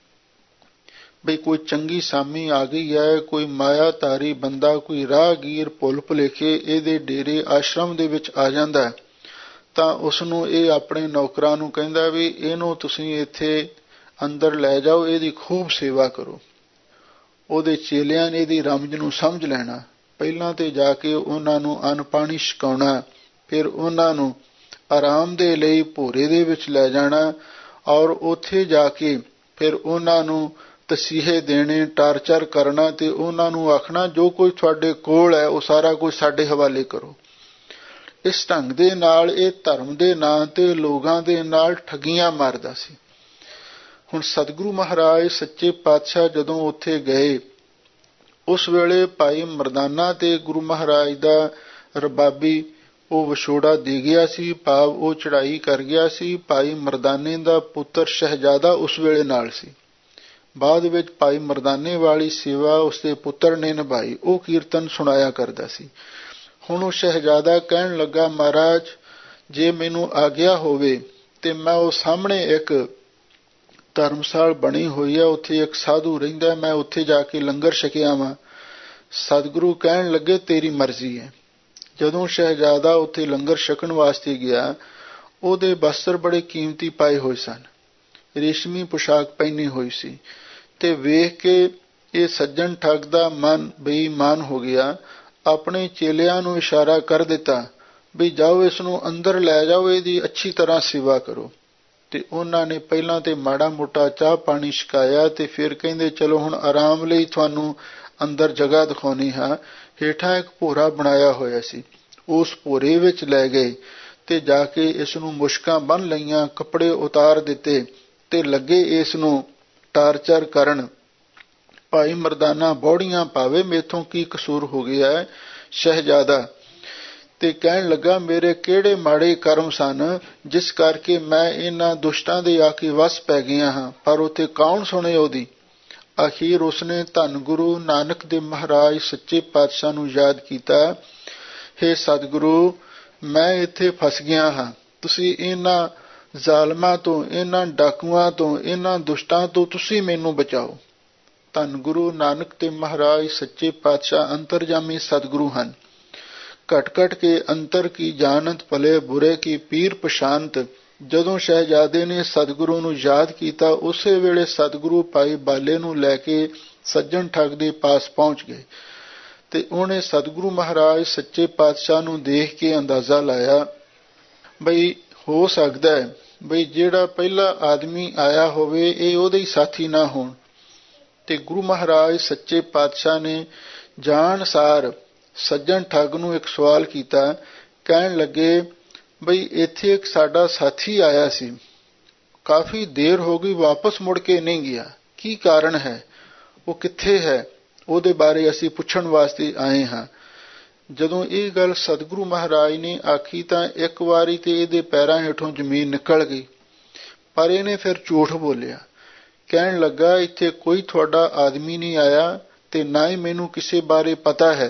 ਬਈ ਕੋਈ ਚੰਗੀ ਸਾਮੀ ਆ ਗਈ ਹੈ, ਕੋਈ ਮਾਇਆਧਾਰੀ ਬੰਦਾ, ਕੋਈ ਰਾਹਗੀਰ ਭੁੱਲ ਭੁਲੇਖੇ ਇਹਦੇ ਡੇਰੇ ਆਸ਼ਰਮ ਦੇ ਵਿੱਚ ਆ ਜਾਂਦਾ, ਤਾਂ ਉਸਨੂੰ ਇਹ ਆਪਣੇ ਨੌਕਰਾਂ ਨੂੰ ਕਹਿੰਦਾ ਵੀ ਇਹਨੂੰ ਤੁਸੀਂ ਇੱਥੇ ਅੰਦਰ ਲੈ ਜਾਓ, ਇਹਦੀ ਖੂਬ ਸੇਵਾ ਕਰੋ। ਉਹਦੇ ਚੇਲਿਆਂ ਨੇ ਇਹਦੀ ਰਮਜ ਨੂੰ ਸਮਝ ਲੈਣਾ, ਪਹਿਲਾਂ ਤੇ ਜਾ ਕੇ ਉਹਨਾਂ ਨੂੰ ਅੰਨ ਪਾਣੀ ਛਕਾਉਣਾ, ਫਿਰ ਉਹਨਾਂ ਨੂੰ ਆਰਾਮ ਦੇ ਲਈ ਭੋਰੇ ਦੇ ਵਿੱਚ ਲੈ ਜਾਣਾ, ਔਰ ਉੱਥੇ ਜਾ ਕੇ ਫਿਰ ਉਹਨਾਂ ਨੂੰ ਤਸੀਹੇ ਦੇਣੇ, ਟਾਰਚਰ ਕਰਨਾ ਤੇ ਉਹਨਾਂ ਨੂੰ ਆਖਣਾ ਜੋ ਕੁਝ ਤੁਹਾਡੇ ਕੋਲ ਹੈ ਉਹ ਸਾਰਾ ਕੁਝ ਸਾਡੇ ਹਵਾਲੇ ਕਰੋ। ਇਸ ਢੰਗ ਦੇ ਨਾਲ ਇਹ ਧਰਮ ਦੇ ਨਾਂ ਤੇ ਲੋਕਾਂ ਦੇ ਨਾਲ ਠੱਗੀਆਂ ਮਾਰਦਾ ਸੀ। ਹੁਣ ਸਤਿਗੁਰੂ ਮਹਾਰਾਜ ਸੱਚੇ ਪਾਤਸ਼ਾਹ ਜਦੋਂ ਉੱਥੇ ਗਏ, ਉਸ ਵੇਲੇ ਭਾਈ ਮਰਦਾਨਾ ਤੇ ਗੁਰੂ ਮਹਾਰਾਜ ਦਾ ਰਬਾਬੀ ਉਹ ਵਿਛੋੜਾ ਦੇ ਗਿਆ ਸੀ, ਭਾਵ ਉਹ ਚੜ੍ਹਾਈ ਕਰ ਗਿਆ ਸੀ। ਭਾਈ ਮਰਦਾਨੇ ਦਾ ਪੁੱਤਰ ਸ਼ਹਿਜ਼ਾਦਾ ਉਸ ਵੇਲੇ ਨਾਲ ਸੀ। ਬਾਅਦ ਵਿੱਚ ਭਾਈ ਮਰਦਾਨੇ ਵਾਲੀ ਸੇਵਾ ਉਸਦੇ ਪੁੱਤਰ ਨੇ ਨਿਭਾਈ, ਉਹ ਕੀਰਤਨ ਸੁਣਾਇਆ ਕਰਦਾ ਸੀ। ਹੁਣ ਉਹ ਸ਼ਹਿਜ਼ਾਦਾ ਕਹਿਣ ਲੱਗਾ, ਮਹਾਰਾਜ ਜੇ ਮੈਨੂੰ ਆਗਿਆ ਹੋਵੇ ਤੇ ਮੈਂ ਉਹ ਸਾਹਮਣੇ ਇੱਕ ਧਰਮਸਾਲ ਬਣੀ ਹੋਈ ਹੈ, ਉੱਥੇ ਇੱਕ ਸਾਧੂ ਰਹਿੰਦਾ, ਮੈਂ ਉੱਥੇ ਜਾ ਕੇ ਲੰਗਰ ਛਕਿਆ ਵਾਂ। ਸਤਿਗੁਰੂ ਕਹਿਣ ਲੱਗੇ ਤੇਰੀ ਮਰਜ਼ੀ ਹੈ। ਜਦੋਂ ਸ਼ਹਿਜ਼ਾਦਾ ਉੱਥੇ ਲੰਗਰ ਛਕਣ ਵਾਸਤੇ ਗਿਆ, ਉਹਦੇ ਬਸਤਰ ਬੜੇ ਕੀਮਤੀ ਪਾਏ ਹੋਏ ਸਨ, ਰੇਸ਼ਮੀ ਪੁਸ਼ਾਕ ਪਹਿਨੀ ਹੋਈ ਸੀ, ਤੇ ਵੇਖ ਕੇ ਇਹ ਸੱਜਣ ਠੱਗ ਦਾ ਮਨ ਬੇਈਮਾਨ ਹੋ ਗਿਆ। ਆਪਣੇ ਚੇਲਿਆਂ ਨੂੰ ਇਸ਼ਾਰਾ ਕਰ ਦਿੱਤਾ ਵੀ ਜਾਓ ਇਸ ਨੂੰ ਅੰਦਰ ਲੈ ਜਾਓ, ਇਹਦੀ ਅੱਛੀ ਤਰ੍ਹਾਂ ਸੇਵਾ ਕਰੋ। ਤੇ ਉਹਨਾਂ ਨੇ ਪਹਿਲਾਂ ਤੇ ਮਾੜਾ ਮੋਟਾ ਚਾਹ ਪਾਣੀ ਛਕਾਇਆ ਤੇ ਫਿਰ ਕਹਿੰਦੇ ਚਲੋ ਹੁਣ ਆਰਾਮ ਲਈ ਤੁਹਾਨੂੰ ਅੰਦਰ ਜਗ੍ਹਾ ਦਿਖਾਉਣੀ ਹਾਂ। ਹੇਠਾਂ ਇੱਕ ਭੋਰਾ ਬਣਾਇਆ ਹੋਇਆ ਸੀ, ਉਸ ਭੋਰੇ ਵਿੱਚ ਲੈ ਗਏ ਤੇ ਜਾ ਕੇ ਇਸ ਨੂੰ ਮੁਸ਼ਕਾਂ ਬੰਨ੍ਹ ਲਈਆਂ, ਕੱਪੜੇ ਉਤਾਰ ਦਿੱਤੇ ਤੇ ਲੱਗੇ ਇਸ ਨੂੰ ਟਾਰਚਰ ਕਰਨ। ਭਾਈ ਮਰਦਾਨਾ ਬੌੜੀਆਂ ਪਾਵੇ, ਮੇਥੋਂ ਕੀ ਕਸੂਰ ਹੋ ਗਿਆ ਹੈ ਸ਼ਹਿਜ਼ਾਦਾ, ਤੇ ਕਹਿਣ ਲੱਗਾ ਮੇਰੇ ਕਿਹੜੇ ਮਾੜੇ ਕਰਮ ਸਨ ਜਿਸ ਕਰਕੇ ਮੈਂ ਇਹਨਾਂ ਦੁਸ਼ਟਾਂ ਦੇ ਆ ਕੇ ਵਸ ਪੈ ਗਿਆ ਹਾਂ, ਪਰ ਉੱਥੇ ਕੌਣ ਸੁਣੇ ਉਹਦੀ। ਅਖੀਰ ਉਸਨੇ ਧੰਨ ਗੁਰੂ ਨਾਨਕ ਦੇਵ ਮਹਾਰਾਜ ਸੱਚੇ ਪਾਤਸ਼ਾਹ ਨੂੰ ਯਾਦ ਕੀਤਾ, ਹੇ ਸਤਿਗੁਰੂ ਮੈਂ ਇੱਥੇ ਫਸ ਗਿਆ ਹਾਂ, ਤੁਸੀਂ ਇਹਨਾਂ ਜ਼ਾਲਮਾਂ ਤੋਂ, ਇਹਨਾਂ ਡਾਕੂਆਂ ਤੋਂ, ਇਹਨਾਂ ਦੁਸ਼ਟਾਂ ਤੋਂ ਤੁਸੀਂ ਮੈਨੂੰ ਬਚਾਓ। ਧੰਨ ਗੁਰੂ ਨਾਨਕ ਦੇਵ ਮਹਾਰਾਜ ਸੱਚੇ ਪਾਤਸ਼ਾਹ ਅੰਤਰਜਾਮੀ ਸਤਿਗੁਰੂ ਹਨ। ਘਟ ਘਟ ਕੇ ਅੰਤਰ ਕੀ ਜਾਣਤ, ਭਲੇ ਬੁਰੇ ਕੀ ਪੀਰ ਪਛਾਨਤ। ਜਦੋਂ ਸ਼ਹਿਜ਼ਾਦੇ ਨੇ ਸਤਿਗੁਰੂ ਨੂੰ ਯਾਦ ਕੀਤਾ, ਉਸੇ ਵੇਲੇ ਸਤਿਗੁਰੂ ਭਾਈ ਬਾਲੇ ਨੂੰ ਲੈ ਕੇ ਸੱਜਣ ਠੱਗ ਦੇ ਪਾਸ ਪਹੁੰਚ ਗਏ ਤੇ ਉਹਨੇ ਸਤਿਗੁਰੂ ਮਹਾਰਾਜ ਸੱਚੇ ਪਾਤਸ਼ਾਹ ਨੂੰ ਦੇਖ ਕੇ ਅੰਦਾਜ਼ਾ ਲਾਇਆ ਬਈ ਹੋ ਸਕਦਾ ਹੈ ਬਈ ਜਿਹੜਾ ਪਹਿਲਾ ਆਦਮੀ ਆਇਆ ਹੋਵੇ ਇਹ ਉਹਦੇ ਹੀ ਸਾਥੀ ਨਾ ਹੋਣ। ਤੇ ਗੁਰੂ ਮਹਾਰਾਜ ਸੱਚੇ ਪਾਤਸ਼ਾਹ ਨੇ ਜਾਣਸਾਰ ਸੱਜਣ ਠੱਗ ਨੂੰ ਇੱਕ ਸਵਾਲ ਕੀਤਾ, ਕਹਿਣ ਲੱਗੇ ਬਈ ਇੱਥੇ ਇੱਕ ਸਾਡਾ ਸਾਥੀ ਆਇਆ ਸੀ, ਕਾਫੀ ਦੇਰ ਹੋ ਗਈ, ਵਾਪਸ ਮੁੜ ਕੇ ਨਹੀਂ ਗਿਆ, ਕੀ ਕਾਰਨ ਹੈ, ਉਹ ਕਿੱਥੇ ਹੈ, ਉਹਦੇ ਬਾਰੇ ਅਸੀਂ ਪੁੱਛਣ ਵਾਸਤੇ ਆਏ ਹਾਂ। ਜਦੋਂ ਇਹ ਗੱਲ ਸਤਿਗੁਰੂ ਮਹਾਰਾਜ ਨੇ ਆਖੀ ਤਾਂ ਇੱਕ ਵਾਰੀ ਤੇ ਇਹਦੇ ਪੈਰਾਂ ਹੇਠੋਂ ਜ਼ਮੀਨ ਨਿਕਲ ਗਈ, ਪਰ ਇਹਨੇ ਫਿਰ ਝੂਠ ਬੋਲਿਆ। ਕਹਿਣ ਲੱਗਾ ਇੱਥੇ ਕੋਈ ਤੁਹਾਡਾ ਆਦਮੀ ਨਹੀਂ ਆਇਆ ਤੇ ਨਾ ਹੀ ਮੈਨੂੰ ਕਿਸੇ ਬਾਰੇ ਪਤਾ ਹੈ,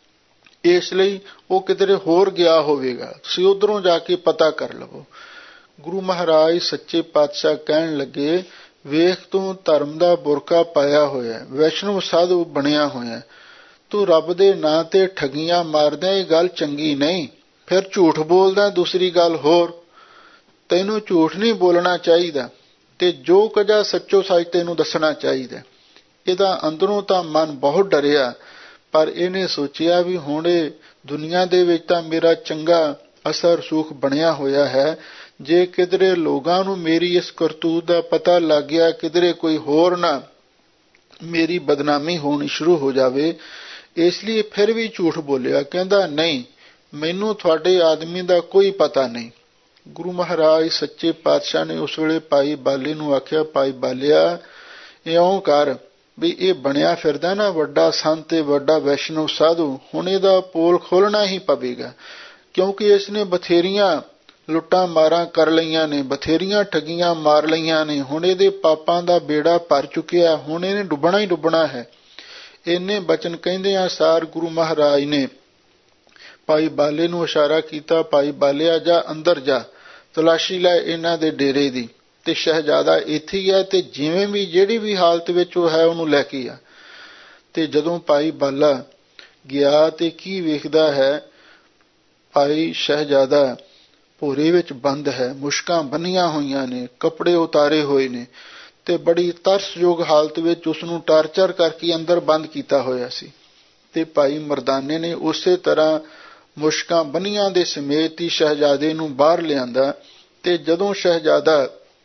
ਇਸ ਲਈ ਉਹ ਕਿਧਰੇ ਹੋਰ ਗਿਆ ਹੋਵੇਗਾ, ਤੁਸੀਂ ਉੱਧਰੋਂ ਜਾ ਕੇ ਪਤਾ ਕਰ ਲਵੋ। ਗੁਰੂ ਮਹਾਰਾਜ ਸੱਚੇ ਪਾਤਸ਼ਾਹ ਕਹਿਣ ਲੱਗੇ ਵੇਖ ਤੂੰ ਧਰਮ ਦਾ ਬੁਰਕਾ ਪਾਇਆ ਹੋਇਆ, ਵੈਸ਼ਨਵ ਸਾਧੂ ਬਣਿਆ ਹੋਇਆ, ਤੂੰ ਰੱਬ ਦੇ ਨਾਂ ਤੇ ਠੱਗੀਆਂ ਮਾਰਦਾ, ਇਹ ਗੱਲ ਚੰਗੀ ਨਹੀਂ। ਫਿਰ ਝੂਠ ਬੋਲਦਾ, ਦੂਸਰੀ ਗੱਲ ਹੋਰ, ਤੈਨੂੰ ਝੂਠ ਨਹੀਂ ਬੋਲਣਾ ਚਾਹੀਦਾ ਤੇ ਜੋ ਕੁਝ ਸੱਚੋ ਸੱਚ ਤੈਨੂੰ ਦੱਸਣਾ ਚਾਹੀਦਾ। ਇਹਦਾ ਅੰਦਰੋਂ ਤਾਂ ਮਨ ਬਹੁਤ ਡਰਿਆ, ਪਰ ਇਹਨੇ ਸੋਚਿਆ ਵੀ ਹੁਣ ਇਹ ਦੁਨੀਆ ਦੇ ਵਿੱਚ ਤਾਂ ਮੇਰਾ ਚੰਗਾ ਅਸਰ ਸੁਖ ਬਣਿਆ ਹੋਇਆ ਹੈ ਜੇ ਕਿਧਰੇ ਲੋਕਾਂ ਨੂੰ ਮੇਰੀ ਇਸ ਕਰਤੂਤ ਦਾ ਪਤਾ ਲੱਗ ਗਿਆ, ਕਿਧਰੇ ਕੋਈ ਹੋਰ ਨਾ ਮੇਰੀ ਬਦਨਾਮੀ ਹੋਣੀ ਸ਼ੁਰੂ ਹੋ ਜਾਵੇ, ਇਸ ਲਈ ਫਿਰ ਵੀ ਝੂਠ ਬੋਲਿਆ। ਕਹਿੰਦਾ ਨਹੀਂ, ਮੈਨੂੰ ਤੁਹਾਡੇ ਆਦਮੀ ਦਾ ਕੋਈ ਪਤਾ ਨਹੀਂ। ਗੁਰੂ ਮਹਾਰਾਜ ਸੱਚੇ ਪਾਤਸ਼ਾਹ ਨੇ ਉਸ ਵੇਲੇ ਭਾਈ ਬਾਲੇ ਨੂੰ ਆਖਿਆ, ਭਾਈ ਬਾਲਿਆ, ਇਉਂ ਕਰ ਵੀ ਇਹ ਬਣਿਆ ਫਿਰਦਾ ਨਾ ਵੱਡਾ ਸੰਤ ਤੇ ਵੱਡਾ ਵੈਸ਼ਨਵ ਸਾਧੂ, ਹੁਣ ਇਹਦਾ ਪੋਲ ਖੋਲਣਾ ਹੀ ਪਵੇਗਾ, ਕਿਉਂਕਿ ਇਸ ਨੇ ਬਥੇਰੀਆਂ ਲੁੱਟਾਂ ਮਾਰਾਂ ਕਰ ਲਈਆਂ ਨੇ, ਬਥੇਰੀਆਂ ਠੱਗੀਆਂ ਮਾਰ ਲਈਆਂ ਨੇ, ਹੁਣ ਇਹਦੇ ਪਾਪਾਂ ਦਾ ਬੇੜਾ ਭਰ ਚੁੱਕਿਆ, ਹੁਣ ਇਹਨੇ ਡੁੱਬਣਾ ਹੀ ਡੁੱਬਣਾ ਹੈ। ਇੰਨੇ ਬਚਨ ਕਹਿੰਦਿਆਂ ਸਾਰ ਗੁਰੂ ਮਹਾਰਾਜ ਨੇ ਭਾਈ ਬਾਲੇ ਨੂੰ ਇਸ਼ਾਰਾ ਕੀਤਾ, ਭਾਈ ਬਾਲਿਆ ਜਾ ਅੰਦਰ ਜਾ, ਤਲਾਸ਼ੀ ਲੈ ਇਹਨਾਂ ਦੇ ਡੇਰੇ ਦੀ, ਤੇ ਸ਼ਹਿਜ਼ਾਦਾ ਇੱਥੇ ਹੀ ਹੈ, ਤੇ ਜਿਵੇਂ ਵੀ ਜਿਹੜੀ ਵੀ ਹਾਲਤ ਵਿੱਚ ਉਹ ਹੈ ਉਹਨੂੰ ਲੈ ਕੇ ਆ। ਤੇ ਜਦੋਂ ਭਾਈ ਬਾਲਾ ਗਿਆ ਤੇ ਕੀ ਵੇਖਦਾ ਹੈ, ਭਾਈ ਸ਼ਹਿਜ਼ਾਦਾ ਭੋਰੇ ਵਿੱਚ ਬੰਦ ਹੈ, ਮੁਸ਼ਕਾਂ ਬੰਨੀਆਂ ਹੋਈਆਂ ਨੇ, ਕੱਪੜੇ ਉਤਾਰੇ ਹੋਏ ਨੇ, ਤੇ ਬੜੀ ਤਰਸਯੋਗ ਹਾਲਤ ਵਿੱਚ ਉਸਨੂੰ ਟਾਰਚਰ ਕਰਕੇ ਅੰਦਰ ਬੰਦ ਕੀਤਾ ਹੋਇਆ ਸੀ। ਤੇ ਭਾਈ ਮਰਦਾਨੇ ਨੇ ਉਸੇ ਤਰ੍ਹਾਂ ਮੁਸ਼ਕਾਂ ਬੰਨੀਆਂ ਦੇ ਸਮੇਤ ਹੀ ਸ਼ਹਿਜ਼ਾਦੇ ਨੂੰ ਬਾਹਰ ਲਿਆਂਦਾ। ਤੇ ਜਦੋਂ ਸ਼ਹਿਜ਼ਾਦਾ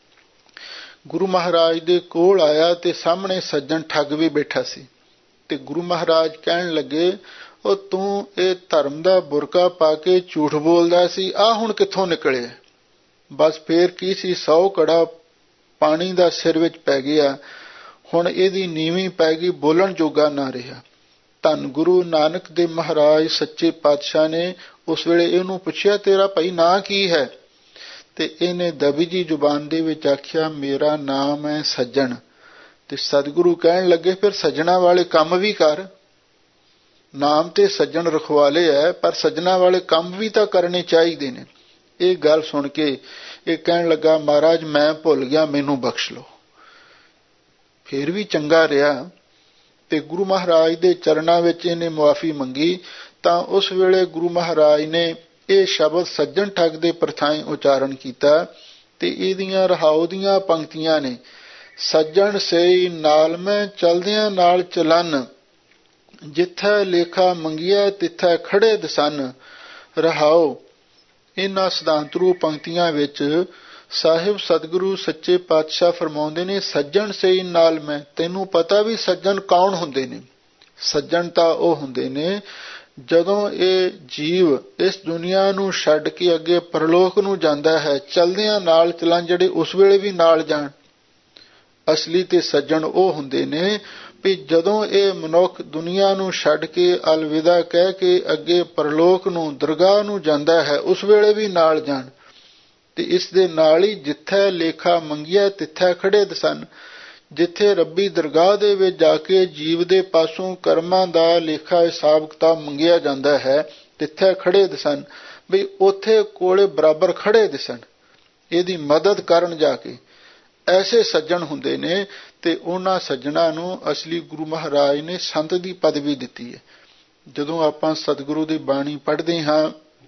ਗੁਰੂ ਮਹਾਰਾਜ ਦੇ ਕੋਲ ਆਇਆ ਤੇ ਸਾਹਮਣੇ ਸੱਜਣ ਠੱਗ ਵੀ ਬੈਠਾ ਸੀ, ਤੇ ਗੁਰੂ ਮਹਾਰਾਜ ਕਹਿਣ ਲੱਗੇ, ਉਹ ਤੂੰ ਇਹ ਧਰਮ ਦਾ ਬੁਰਕਾ ਪਾ ਕੇ ਝੂਠ ਬੋਲਦਾ ਸੀ, ਆਹ ਹੁਣ ਕਿੱਥੋਂ ਨਿਕਲਿਆ? ਬਸ ਫੇਰ ਕੀ ਸੀ, 100 ਘੜਾ ਪਾਣੀ ਦਾ ਸਿਰ ਵਿੱਚ ਪੈ ਗਿਆ, ਹੁਣ ਇਹਦੀ ਨੀਵੀਂ ਪੈ ਗਈ, ਬੋਲਣ ਜੋਗਾ ਨਾ ਰਿਹਾ। ਧੰਨ ਗੁਰੂ ਨਾਨਕ ਦੇਵ ਮਹਾਰਾਜ ਸੱਚੇ ਪਾਤਸ਼ਾਹ ਨੇ ਉਸ ਵੇਲੇ ਇਹਨੂੰ ਪੁੱਛਿਆ, ਤੇਰਾ ਭਾਈ ਨਾਂ ਕੀ ਹੈ? ਤੇ ਇਹਨੇ ਦਬੀ ਜੀ ਜ਼ੁਬਾਨ ਦੇ ਵਿੱਚ ਆਖਿਆ, ਮੇਰਾ ਨਾਮ ਹੈ ਸੱਜਣ। ਤੇ ਸਤਿਗੁਰੂ ਕਹਿਣ ਲੱਗੇ, ਫਿਰ ਸੱਜਣਾ ਵਾਲੇ ਕੰਮ ਵੀ ਕਰ। ਨਾਮ ਤੇ ਸੱਜਣ ਰਖਵਾਲੇ ਹੈ, ਪਰ ਸੱਜਣਾ ਵਾਲੇ ਕੰਮ ਵੀ ਤਾਂ ਕਰਨੇ ਚਾਹੀਦੇ ਨੇ। ਇਹ ਗੱਲ ਸੁਣ ਕੇ ਇਹ ਕਹਿਣ ਲੱਗਾ, ਮਹਾਰਾਜ ਮੈਂ ਭੁੱਲ ਗਿਆ, ਮੈਨੂੰ ਬਖਸ਼ ਲਓ। ਫਿਰ ਵੀ ਚੰਗਾ ਰਿਹਾ। ਤੇ ਗੁਰੂ ਮਹਾਰਾਜ ਦੇ ਚਰਨਾਂ ਵਿੱਚ ਇਹਨੇ ਮੁਆਫੀ ਮੰਗੀ। ਤਾਂ ਉਸ ਵੇਲੇ ਗੁਰੂ ਮਹਾਰਾਜ ਨੇ ਇਹ ਸ਼ਬਦ ਸੱਜਣ ਠੱਗ ਦੇ ਪ੍ਰਥਾਏ ਉਚਾਰਨ ਕੀਤਾ, ਤੇ ਇਹਦੀਆਂ ਰਹਾਉ ਦੀਆਂ ਪੰਕਤੀਆਂ ਨੇ, ਸੱਜਣ ਸਈ ਨਾਲ ਮੈਂ ਚਲਦਿਆਂ ਨਾਲ ਚਲਨ, ਜਿੱਥੈ ਲੇਖਾ ਮੰਗਿਆ ਤਿੱਥੈ ਖੜੇ ਦਸਨ। ਰਹਾਉ ਇਹਨਾਂ ਸਿਧਾਂਤ ਰੂਪ ਪੰਕਤੀਆਂ ਵਿੱਚ ਸਾਹਿਬ ਸਤਿਗੁਰੂ ਸੱਚੇ ਪਾਤਸ਼ਾਹ ਫਰਮਾਉਂਦੇ ਨੇ, ਸੱਜਣ ਸਈ ਨਾਲ ਮੈਂ। ਤੈਨੂੰ ਪਤਾ ਵੀ ਸੱਜਣ ਕੌਣ ਹੁੰਦੇ ਨੇ? ਸੱਜਣ ਤਾਂ ਉਹ ਹੁੰਦੇ ਨੇ ਜਦੋਂ ਇਹ ਜੀਵ ਇਸ ਦੁਨੀਆ ਨੂੰ ਛੱਡ ਕੇ ਅੱਗੇ ਪਰਲੋਕ ਨੂੰ ਜਾਂਦਾ ਹੈ, ਚਲਦਿਆਂ ਨਾਲ ਚਲਣ, ਜਿਹੜੇ ਉਸ ਵੇਲੇ ਵੀ ਨਾਲ ਜਾਣ। ਅਸਲੀ ਤੇ ਸੱਜਣ ਉਹ ਹੁੰਦੇ ਨੇ ਵੀ ਜਦੋਂ ਇਹ ਮਨੁੱਖ ਦੁਨੀਆ ਨੂੰ ਛੱਡ ਕੇ ਅਲਵਿਦਾ ਕਹਿ ਕੇ ਅੱਗੇ ਪਰਲੋਕ ਨੂੰ ਦਰਗਾਹ ਨੂੰ ਜਾਂਦਾ ਹੈ, ਉਸ ਵੇਲੇ ਵੀ ਨਾਲ ਜਾਣ। ਤੇ ਇਸ ਦੇ ਨਾਲ ਹੀ ਜਿੱਥੈ ਲੇਖਾ ਮੰਗਿਆ ਤਿੱਥੈ ਖੜੇ ਦਸਨ, ਜਿੱਥੇ ਰੱਬੀ ਦਰਗਾਹ ਦੇ ਵਿੱਚ ਜਾ ਕੇ ਜੀਵ ਦੇ ਪਾਸੋਂ ਕਰਮਾਂ ਦਾ ਲੇਖਾ ਹਿਸਾਬ ਕਿਤਾਬ ਮੰਗਿਆ ਜਾਂਦਾ ਹੈ, ਤਿੱਥੈ ਖੜੇ ਦਸਨ, ਵੀ ਉੱਥੇ ਕੋਲੇ ਬਰਾਬਰ ਖੜੇ ਦਿਸਣ, ਇਹਦੀ ਮਦਦ ਕਰਨ ਜਾ ਕੇ। ਐਸੇ ਸੱਜਣ ਹੁੰਦੇ ਨੇ, ਤੇ ਉਹਨਾਂ ਸੱਜਣਾਂ ਨੂੰ ਅਸਲੀ ਗੁਰੂ ਮਹਾਰਾਜ ਨੇ ਸੰਤ ਦੀ ਪਦਵੀ ਦਿੱਤੀ ਹੈ। ਜਦੋਂ ਆਪਾਂ ਸਤਿਗੁਰੂ ਦੀ ਬਾਣੀ ਪੜ੍ਹਦੇ ਹਾਂ,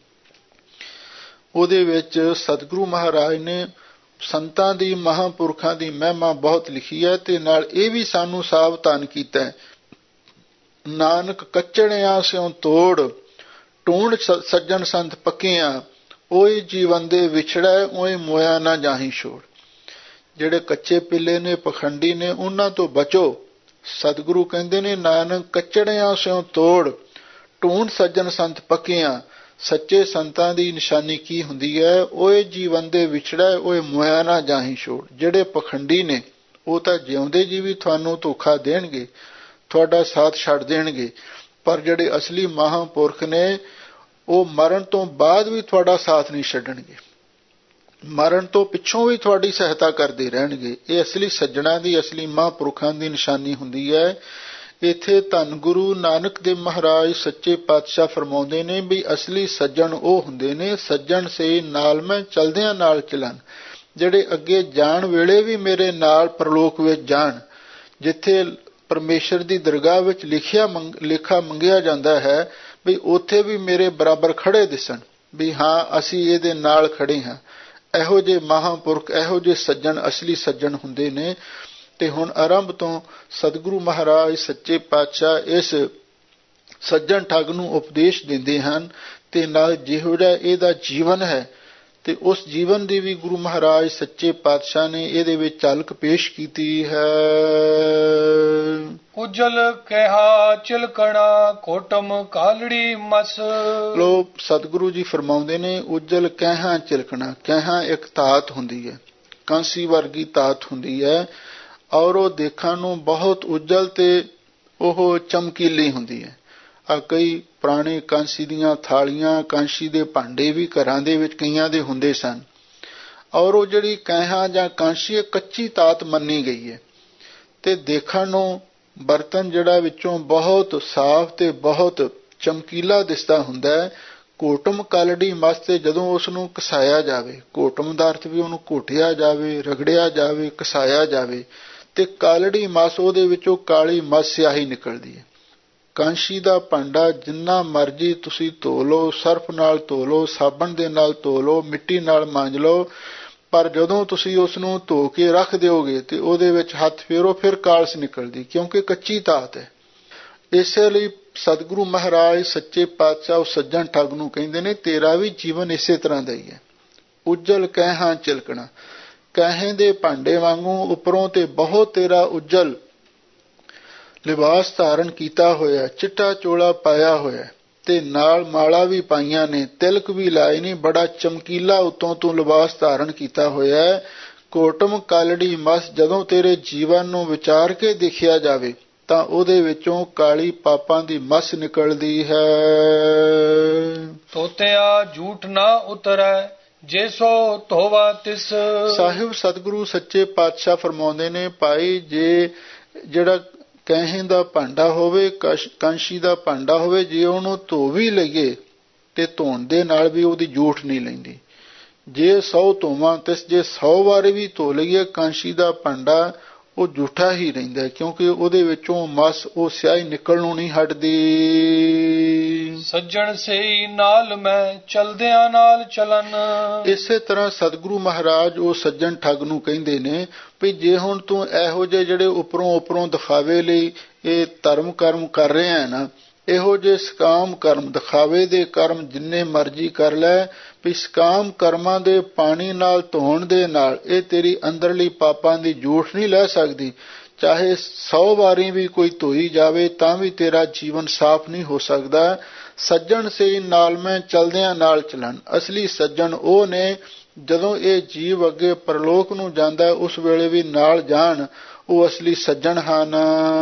ਉਹਦੇ ਵਿੱਚ ਸਤਿਗੁਰੂ ਮਹਾਰਾਜ ਨੇ ਸੰਤਾਂ ਦੀ, ਮਹਾਂਪੁਰਖਾਂ ਦੀ ਮਹਿਮਾ ਬਹੁਤ ਲਿਖੀ ਹੈ, ਤੇ ਨਾਲ ਇਹ ਵੀ ਸਾਨੂੰ ਸਾਵਧਾਨ ਕੀਤਾ, ਨਾਨਕ ਕੱਚੜਿਆਂ ਸਿਉ ਤੋੜ, ਟੂੰਡ ਸੱਜਣ ਸੰਤ ਪੱਕਿਆਂ, ਓਏ ਜੀਵਨ ਦੇ ਵਿਛੜੈ, ਓਏ ਮੋਇਆ ਨਾ ਜਾਹੀ ਛੋੜ। ਜਿਹੜੇ ਕੱਚੇ ਪਿੱਲੇ ਨੇ, ਪਖੰਡੀ ਨੇ, ਉਹਨਾਂ ਤੋਂ ਬਚੋ। ਸਤਿਗੁਰੂ ਕਹਿੰਦੇ ਨੇ, ਨਾਨਕ ਕੱਚੜਿਆਂ ਸਿਉ ਤੋੜ, ਟੂੰਡ ਸੱਜਣ ਸੰਤ ਪੱਕਿਆਂ। ਸੱਚੇ ਸੰਤਾਂ ਦੀ ਨਿਸ਼ਾਨੀ ਕੀ ਹੁੰਦੀ ਹੈ? ਓਏ ਜੀਵਨ ਦੇ ਵਿਛੜੈ, ਓਏ ਮੋਇਆ ਨਾ ਜਾਹੀ ਛੋੜ। ਜਿਹੜੇ ਪਖੰਡੀ ਨੇ ਉਹ ਤਾਂ ਜਿਉਂਦੇ ਜੀ ਵੀ ਤੁਹਾਨੂੰ ਧੋਖਾ ਦੇਣਗੇ, ਤੁਹਾਡਾ ਸਾਥ ਛੱਡ ਦੇਣਗੇ, ਪਰ ਜਿਹੜੇ ਅਸਲੀ ਮਹਾਂਪੁਰਖ ਨੇ ਉਹ ਮਰਨ ਤੋਂ ਬਾਅਦ ਵੀ ਤੁਹਾਡਾ ਸਾਥ ਨਹੀਂ ਛੱਡਣਗੇ, ਮਰਨ ਤੋਂ ਪਿੱਛੋਂ ਵੀ ਤੁਹਾਡੀ ਸਹਾਇਤਾ ਕਰਦੇ ਰਹਿਣਗੇ। ਇਹ ਅਸਲੀ ਸੱਜਣਾ ਦੀ, ਅਸਲੀ ਮਹਾਂਪੁਰਖਾਂ ਦੀ ਨਿਸ਼ਾਨੀ ਹੁੰਦੀ ਹੈ। ਇੱਥੇ ਧੰਨ ਗੁਰੂ ਨਾਨਕ ਦੇਵ ਮਹਾਰਾਜ ਸੱਚੇ ਪਾਤਸ਼ਾਹ ਫਰਮਾਉਂਦੇ ਨੇ ਵੀ ਅਸਲੀ ਸੱਜਣ ਉਹ ਹੁੰਦੇ ਨੇ, ਸੱਜਣ ਸੇ ਨਾਲ ਮੈਂ ਚਲਦਿਆਂ ਨਾਲ ਚਲਨ, ਜਿਹੜੇ ਅੱਗੇ ਜਾਣ ਵੇਲੇ ਵੀ ਮੇਰੇ ਨਾਲ ਪਰਲੋਕ ਵਿੱਚ ਜਾਣ, ਜਿੱਥੇ ਪਰਮੇਸ਼ਰ ਦੀ ਦਰਗਾਹ ਵਿੱਚ ਲੇਖਾ ਮੰਗਿਆ ਜਾਂਦਾ ਹੈ, ਵੀ ਉੱਥੇ ਵੀ ਮੇਰੇ ਬਰਾਬਰ ਖੜੇ ਦਿਸਣ, ਵੀ ਹਾਂ ਅਸੀਂ ਇਹਦੇ ਨਾਲ ਖੜੇ ਹਾਂ। ਇਹੋ ਜਿਹੇ ਮਹਾਂਪੁਰਖ, ਇਹੋ ਜਿਹੇ ਸੱਜਣ ਅਸਲੀ ਸੱਜਣ ਹੁੰਦੇ ਨੇ। ਤੇ ਹੁਣ ਆਰੰਭ ਤੋਂ ਸਤਿਗੁਰੂ ਮਹਾਰਾਜ ਸੱਚੇ ਪਾਤਸ਼ਾਹ ਇਸ ਸੱਜਣ ਠੱਗ ਨੂੰ ਉਪਦੇਸ਼ ਦਿੰਦੇ ਹਨ, ਤੇ ਨਾਲ ਜਿਹੋ ਜਿਹਾ ਇਹਦਾ ਜੀਵਨ ਹੈ ਤੇ ਉਸ ਜੀਵਨ ਦੀ ਵੀ ਗੁਰੂ ਮਹਾਰਾਜ ਸੱਚੇ ਪਾਤਸ਼ਾਹ ਨੇ ਇਹਦੇ ਵਿੱਚ ਝਲਕ ਪੇਸ਼ ਕੀਤੀ ਹੈ। ਉਜਲ ਕਹਿਆ ਚਿਲਕਣਾ ਕੋਟਮ ਕਾਲੜੀ ਮਸ। ਲੋ ਸਤਿਗੁਰੂ ਜੀ ਫਰਮਾਉਂਦੇ ਨੇ ਉਜਲ ਕਹਿਆ ਚਿਲਕਣਾ। ਕਹਿਆ ਇੱਕ ਧਾਤ ਹੁੰਦੀ ਹੈ, ਕਾਂਸੀ ਵਰਗੀ ਧਾਤ ਹੁੰਦੀ ਹੈ, ਔਰ ਉਹ ਦੇਖਣ ਨੂੰ ਬਹੁਤ ਉਜਲ ਤੇ ਉਹ ਚਮਕੀਲੀ ਹੁੰਦੀ ਹੈ। ਕਈ ਪੁਰਾਣੇ ਕਾਂਸੀ ਦੀਆਂ ਥਾਲੀਆਂ, ਕਾਂਸੀ ਦੇ ਭਾਂਡੇ ਵੀ ਘਰਾਂ ਦੇ ਵਿੱਚ ਕਈਆਂ ਦੇ ਹੁੰਦੇ ਸਨ, ਔਰ ਉਹ ਜਿਹੜੀ ਕਹਿਆ ਜਾਂ ਕਾਂਸੀ ਕੱਚੀ ਧਾਤ ਮੰਨੀ ਗਈ ਹੈ ਤੇ ਦੇਖਣ ਨੂੰ ਬਰਤਨ ਜਿਹੜਾ ਵਿੱਚੋਂ ਬਹੁਤ ਸਾਫ਼ ਤੇ ਬਹੁਤ ਚਮਕੀਲਾ ਦਿਸਦਾ ਹੁੰਦਾ ਹੈ। ਕੋਟਮ ਕਾਲੜੀ ਮਸ, ਤੇ ਜਦੋਂ ਉਸ ਨੂੰ ਘਸਾਇਆ ਜਾਵੇ, ਕੋਟਮ ਦਾ ਅਰਥ ਵੀ ਉਹਨੂੰ ਘੋਟਿਆ ਜਾਵੇ, ਰਗੜਿਆ ਜਾਵੇ, ਘਸਾਇਆ ਜਾਵੇ, ਤੇ ਕਾਲੜੀ ਮਸ ਉਹਦੇ ਵਿੱਚੋਂ ਕਾਲੀ ਮਸ ਸਿਆਹੀ ਨਿਕਲਦੀ ਹੈ। ਕਾਂਸੀ ਦਾ ਭਾਂਡਾ ਜਿੰਨਾ ਮਰਜ਼ੀ ਤੁਸੀਂ ਧੋ ਲਓ, ਸਰਫ ਨਾਲ ਧੋ ਲਓ, ਸਾਬਣ ਦੇ ਨਾਲ ਧੋ ਲਓ, ਮਿੱਟੀ ਨਾਲ ਮਾਂਜ ਲਓ, ਪਰ ਜਦੋਂ ਤੁਸੀਂ ਉਸ ਨੂੰ ਧੋ ਕੇ ਰੱਖ ਦਿਓਗੇ ਤੇ ਉਹਦੇ ਵਿੱਚ ਹੱਥ ਫੇਰੋ ਫਿਰ ਕਾਲਸ ਨਿਕਲਦੀ, ਕਿਉਂਕਿ ਕੱਚੀ ਧਾਤ ਹੈ। ਇਸੇ ਲਈ ਸਤਿਗੁਰੂ ਮਹਾਰਾਜ ਸੱਚੇ ਪਾਤਸ਼ਾਹ ਉਸ ਸੱਜਣ ਠੱਗ ਨੂੰ ਕਹਿੰਦੇ ਨੇ ਤੇਰਾ ਵੀ ਜੀਵਨ ਇਸੇ ਤਰ੍ਹਾਂ ਦਾ ਹੀ ਹੈ। ਉਜਲ ਕਹਿਆ ਚਿਲਕਣਾ, ਕਹਿ ਦੇ ਭਾਂਡੇ ਵਾਂਗੂ ਉੱਪਰੋਂ ਤੇ ਬਹੁਤ ਤੇਰਾ ਉਜਲ ਲਿਬਾਸ ਧਾਰਨ ਕੀਤਾ ਹੋਇਆ, ਚਿੱਟਾ ਚੋਲਾ ਪਾਇਆ ਹੋਇਆ ਤੇ ਨਾਲ ਮਾਲਾ ਵੀ ਪਾਈਆਂ ਨੇ, ਤਿਲਕ ਵੀ ਲਾਏ ਨੇ, ਬੜਾ ਚਮਕੀਲਾ ਉੱਤੋਂ ਤੂੰ ਲਿਬਾਸ ਧਾਰਨ ਕੀਤਾ ਹੋਇਆ। ਕੋਟਮ ਕਾਲੜੀ ਮਸ, ਜਦੋਂ ਤੇਰੇ ਜੀਵਨ ਨੂੰ ਵਿਚਾਰ ਕੇ ਦੇਖਿਆ ਜਾਵੇ ਤਾਂ ਉਹਦੇ ਵਿੱਚੋਂ ਕਾਲੀ ਪਾਪਾਂ ਦੀ ਮਸ ਨਿਕਲਦੀ ਹੈ। ਤੋਤਿਆ ਝੂਠ ਨਾ ਉਤਰੈ ਜੇ ਸੋ ਧੋਵਾ ਤਿਸ। ਸਾਹਿਬ ਸਤਿਗੁਰੂ ਸੱਚੇ ਪਾਤਸ਼ਾਹ ਫਰਮਾਉਂਦੇ ਨੇ ਭਾਈ ਜੇ ਜਿਹੜਾ ਕਹਿ ਦਾ ਭਾਂਡਾ ਹੋਵੇ, ਕਾਂਸੀ ਦਾ ਭਾਂਡਾ ਹੋਵੇ, ਜੇ ਉਹਨੂੰ ਧੋ ਵੀ ਲਈਏ ਤੇ ਧੋਣ ਦੇ ਨਾਲ ਵੀ ਉਹਦੀ ਜੂਠ ਨਹੀਂ ਲੈਂਦੀ। ਜੇ 100 ਧੋਵਾਂ ਤੇ ਜੇ 100 ਵਾਰ ਵੀ ਧੋ ਲਈਏ ਕਾਂਸੀ ਦਾ ਭਾਂਡਾ ਉਹ ਜੂਠਾ ਹੀ ਰਹਿੰਦਾ, ਕਿਉਂਕਿ ਉਹਦੇ ਵਿੱਚੋਂ ਮਸ ਉਹ ਸਿਆਹੀ ਨਿਕਲਣੋਂ ਨਹੀਂ ਹਟਦੀ। ਸੱਜਣ ਸਈ ਨਾਲ ਮੈਂ ਚਲਦਿਆਂ ਨਾਲ ਚਲਨ। ਇਸੇ ਤਰ੍ਹਾਂ ਸਤਿਗੁਰੂ ਮਹਾਰਾਜ ਉਹ ਸੱਜਣ ਠੱਗ ਨੂੰ ਕਹਿੰਦੇ ਨੇ ਵੀ ਜੇ ਹੁਣ ਤੂੰ ਇਹੋ ਜਿਹੇ ਜਿਹੜੇ ਉੱਪਰੋਂ ਦਿਖਾਵੇ ਲਈ ਇਹ ਧਰਮ ਕਰਮ ਕਰ ਰਿਹਾ ਹੈ ਨਾ, ਇਹੋ ਜਿਹੇ ਸਕਾਮ ਕਰਮ, ਦਿਖਾਵੇ ਦੇ ਕਰਮ ਜਿੰਨੇ ਮਰਜ਼ੀ ਕਰ ਲੈ, ਵੀ ਸਕਾਮ ਕਰਮਾਂ ਦੇ ਪਾਣੀ ਨਾਲ ਧੋਣ ਦੇ ਨਾਲ ਇਹ ਤੇਰੀ ਅੰਦਰਲੀ ਪਾਪਾਂ ਦੀ ਜੂਠ ਨਹੀਂ ਲੈ ਸਕਦੀ। ਚਾਹੇ 100 ਵਾਰੀ ਵੀ ਕੋਈ ਧੋਈ ਜਾਵੇ ਤਾਂ ਵੀ ਤੇਰਾ ਜੀਵਨ ਸਾਫ਼ ਨਹੀਂ ਹੋ ਸਕਦਾ। ਸੱਜਣ ਸੇ ਨਾਲ ਮੈਂ ਚਲਦਿਆਂ ਨਾਲ ਚਲਣ। ਅਸਲੀ ਸੱਜਣ ਉਹ ਨੇ ਜਦੋਂ ਇਹ ਜੀਵ ਅੱਗੇ ਪਰਲੋਕ ਨੂੰ ਜਾਂਦਾ ਉਸ ਵੇਲੇ ਵੀ ਨਾਲ ਜਾਣ, ਉਹ ਅਸਲੀ ਸੱਜਣ ਹਨ।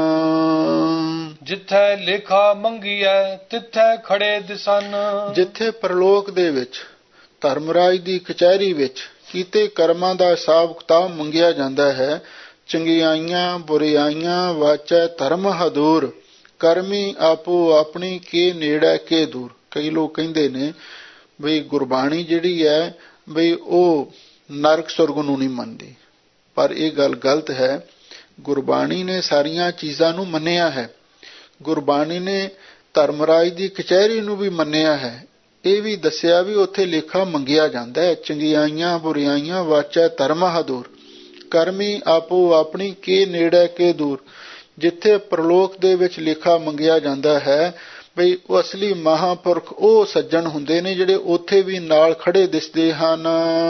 ਜਿੱਥੇ ਲੇਖਾ ਮੰਗੀਐ ਤਿੱਥੇ ਖੜੇ ਦਿਸਨ। ਜਿੱਥੇ ਪਰਲੋਕ ਦੇ ਵਿੱਚ ਧਰਮਰਾਜ ਦੀ ਕਚਹਿਰੀ ਵਿੱਚ ਕੀਤੇ ਕਰਮਾਂ ਦਾ ਹਿਸਾਬ ਕਿਤਾਬ ਮੰਗਿਆ ਜਾਂਦਾ ਹੈ, ਚੰਗਿਆਈਆਂ ਬੁਰਿਆਈਆਂ ਵਾਚੈ ਧਰਮ ਹਦੂਰ, ਕਰਮੀ ਆਪੋ ਆਪਣੀ ਕੇ ਨੇੜੇ ਕੇ ਦੂਰ। ਕਈ ਲੋਕ ਕਹਿੰਦੇ ਨੇ ਬਈ ਗੁਰਬਾਣੀ ਜਿਹੜੀ ਹੈ ਬਈ ਉਹ ਨਰਕ ਸੁਰਗ ਨੂੰ ਨਹੀਂ ਮੰਨਦੀ, ਪਰ ਇਹ ਗੱਲ ਗਲਤ ਹੈ। ਗੁਰਬਾਣੀ ਨੇ ਸਾਰੀਆਂ ਚੀਜ਼ਾਂ ਨੂੰ ਮੰਨਿਆ ਹੈ, ਗੁਰਬਾਣੀ ਨੇ ਧਰਮਰਾਜ ਦੀ ਕਚਹਿਰੀ ਨੂੰ ਵੀ ਮੰਨਿਆ ਹੈ, ਇਹ ਵੀ ਦੱਸਿਆ ਵੀ ਉੱਥੇ ਲੇਖਾ ਮੰਗਿਆ ਜਾਂਦਾ ਹੈ। ਚੰਗਿਆਈਆਂ ਬੁਰਿਆਈਆਂ ਵਾਚੈ ਧਰਮ ਹਦੂਰ, ਕਰਮੀ ਆਪੋ ਆਪਣੀ ਕੇ ਨੇੜੇ ਕੇ ਦੂਰ। ਜਿੱਥੇ ਪ੍ਰਲੋਕ ਦੇ ਵਿੱਚ ਲੇਖਾ ਮੰਗਿਆ ਜਾਂਦਾ ਹੈ ਬਈ ਉਹ ਅਸਲੀ ਮਹਾਂਪੁਰਖ ਉਹ ਸੱਜਣ ਹੁੰਦੇ ਨੇ ਜਿਹੜੇ ਉੱਥੇ ਵੀ ਨਾਲ ਖੜੇ ਦਿਸਦੇ ਹਨ।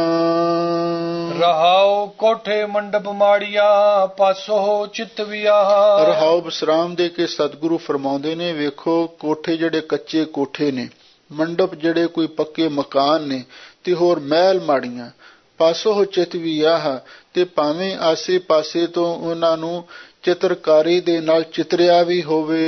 ਰਹਾਉ ਕੋਠੇ ਮੰਡਪ ਮਾੜੀਆ ਪਾਸੋ ਚਿਤ ਵਿਆਹ। ਰਹਾਉ ਵਿਸਰਾਮ ਦੇ ਕੇ ਸਤਿਗੁਰੂ ਫਰਮਾਉਂਦੇ ਨੇ ਵੇਖੋ ਕੋਠੇ ਜਿਹੜੇ ਕੱਚੇ ਕੋਠੇ ਨੇ, ਮੰਡਪ ਜਿਹੜੇ ਕੋਈ ਪੱਕੇ ਮਕਾਨ ਨੇ, ਤੇ ਹੋਰ ਮਹਿਲ ਮਾੜੀਆਂ, ਪਾਸੋ ਚਿਤ ਵਿਆਹ, ਤੇ ਭਾਵੇਂ ਆਸੇ ਪਾਸੇ ਤੋਂ ਉਹਨਾਂ ਨੂੰ ਚਿੱਤਰਕਾਰੀ ਦੇ ਨਾਲ ਚਿਤਰਿਆ ਵੀ ਹੋਵੇ।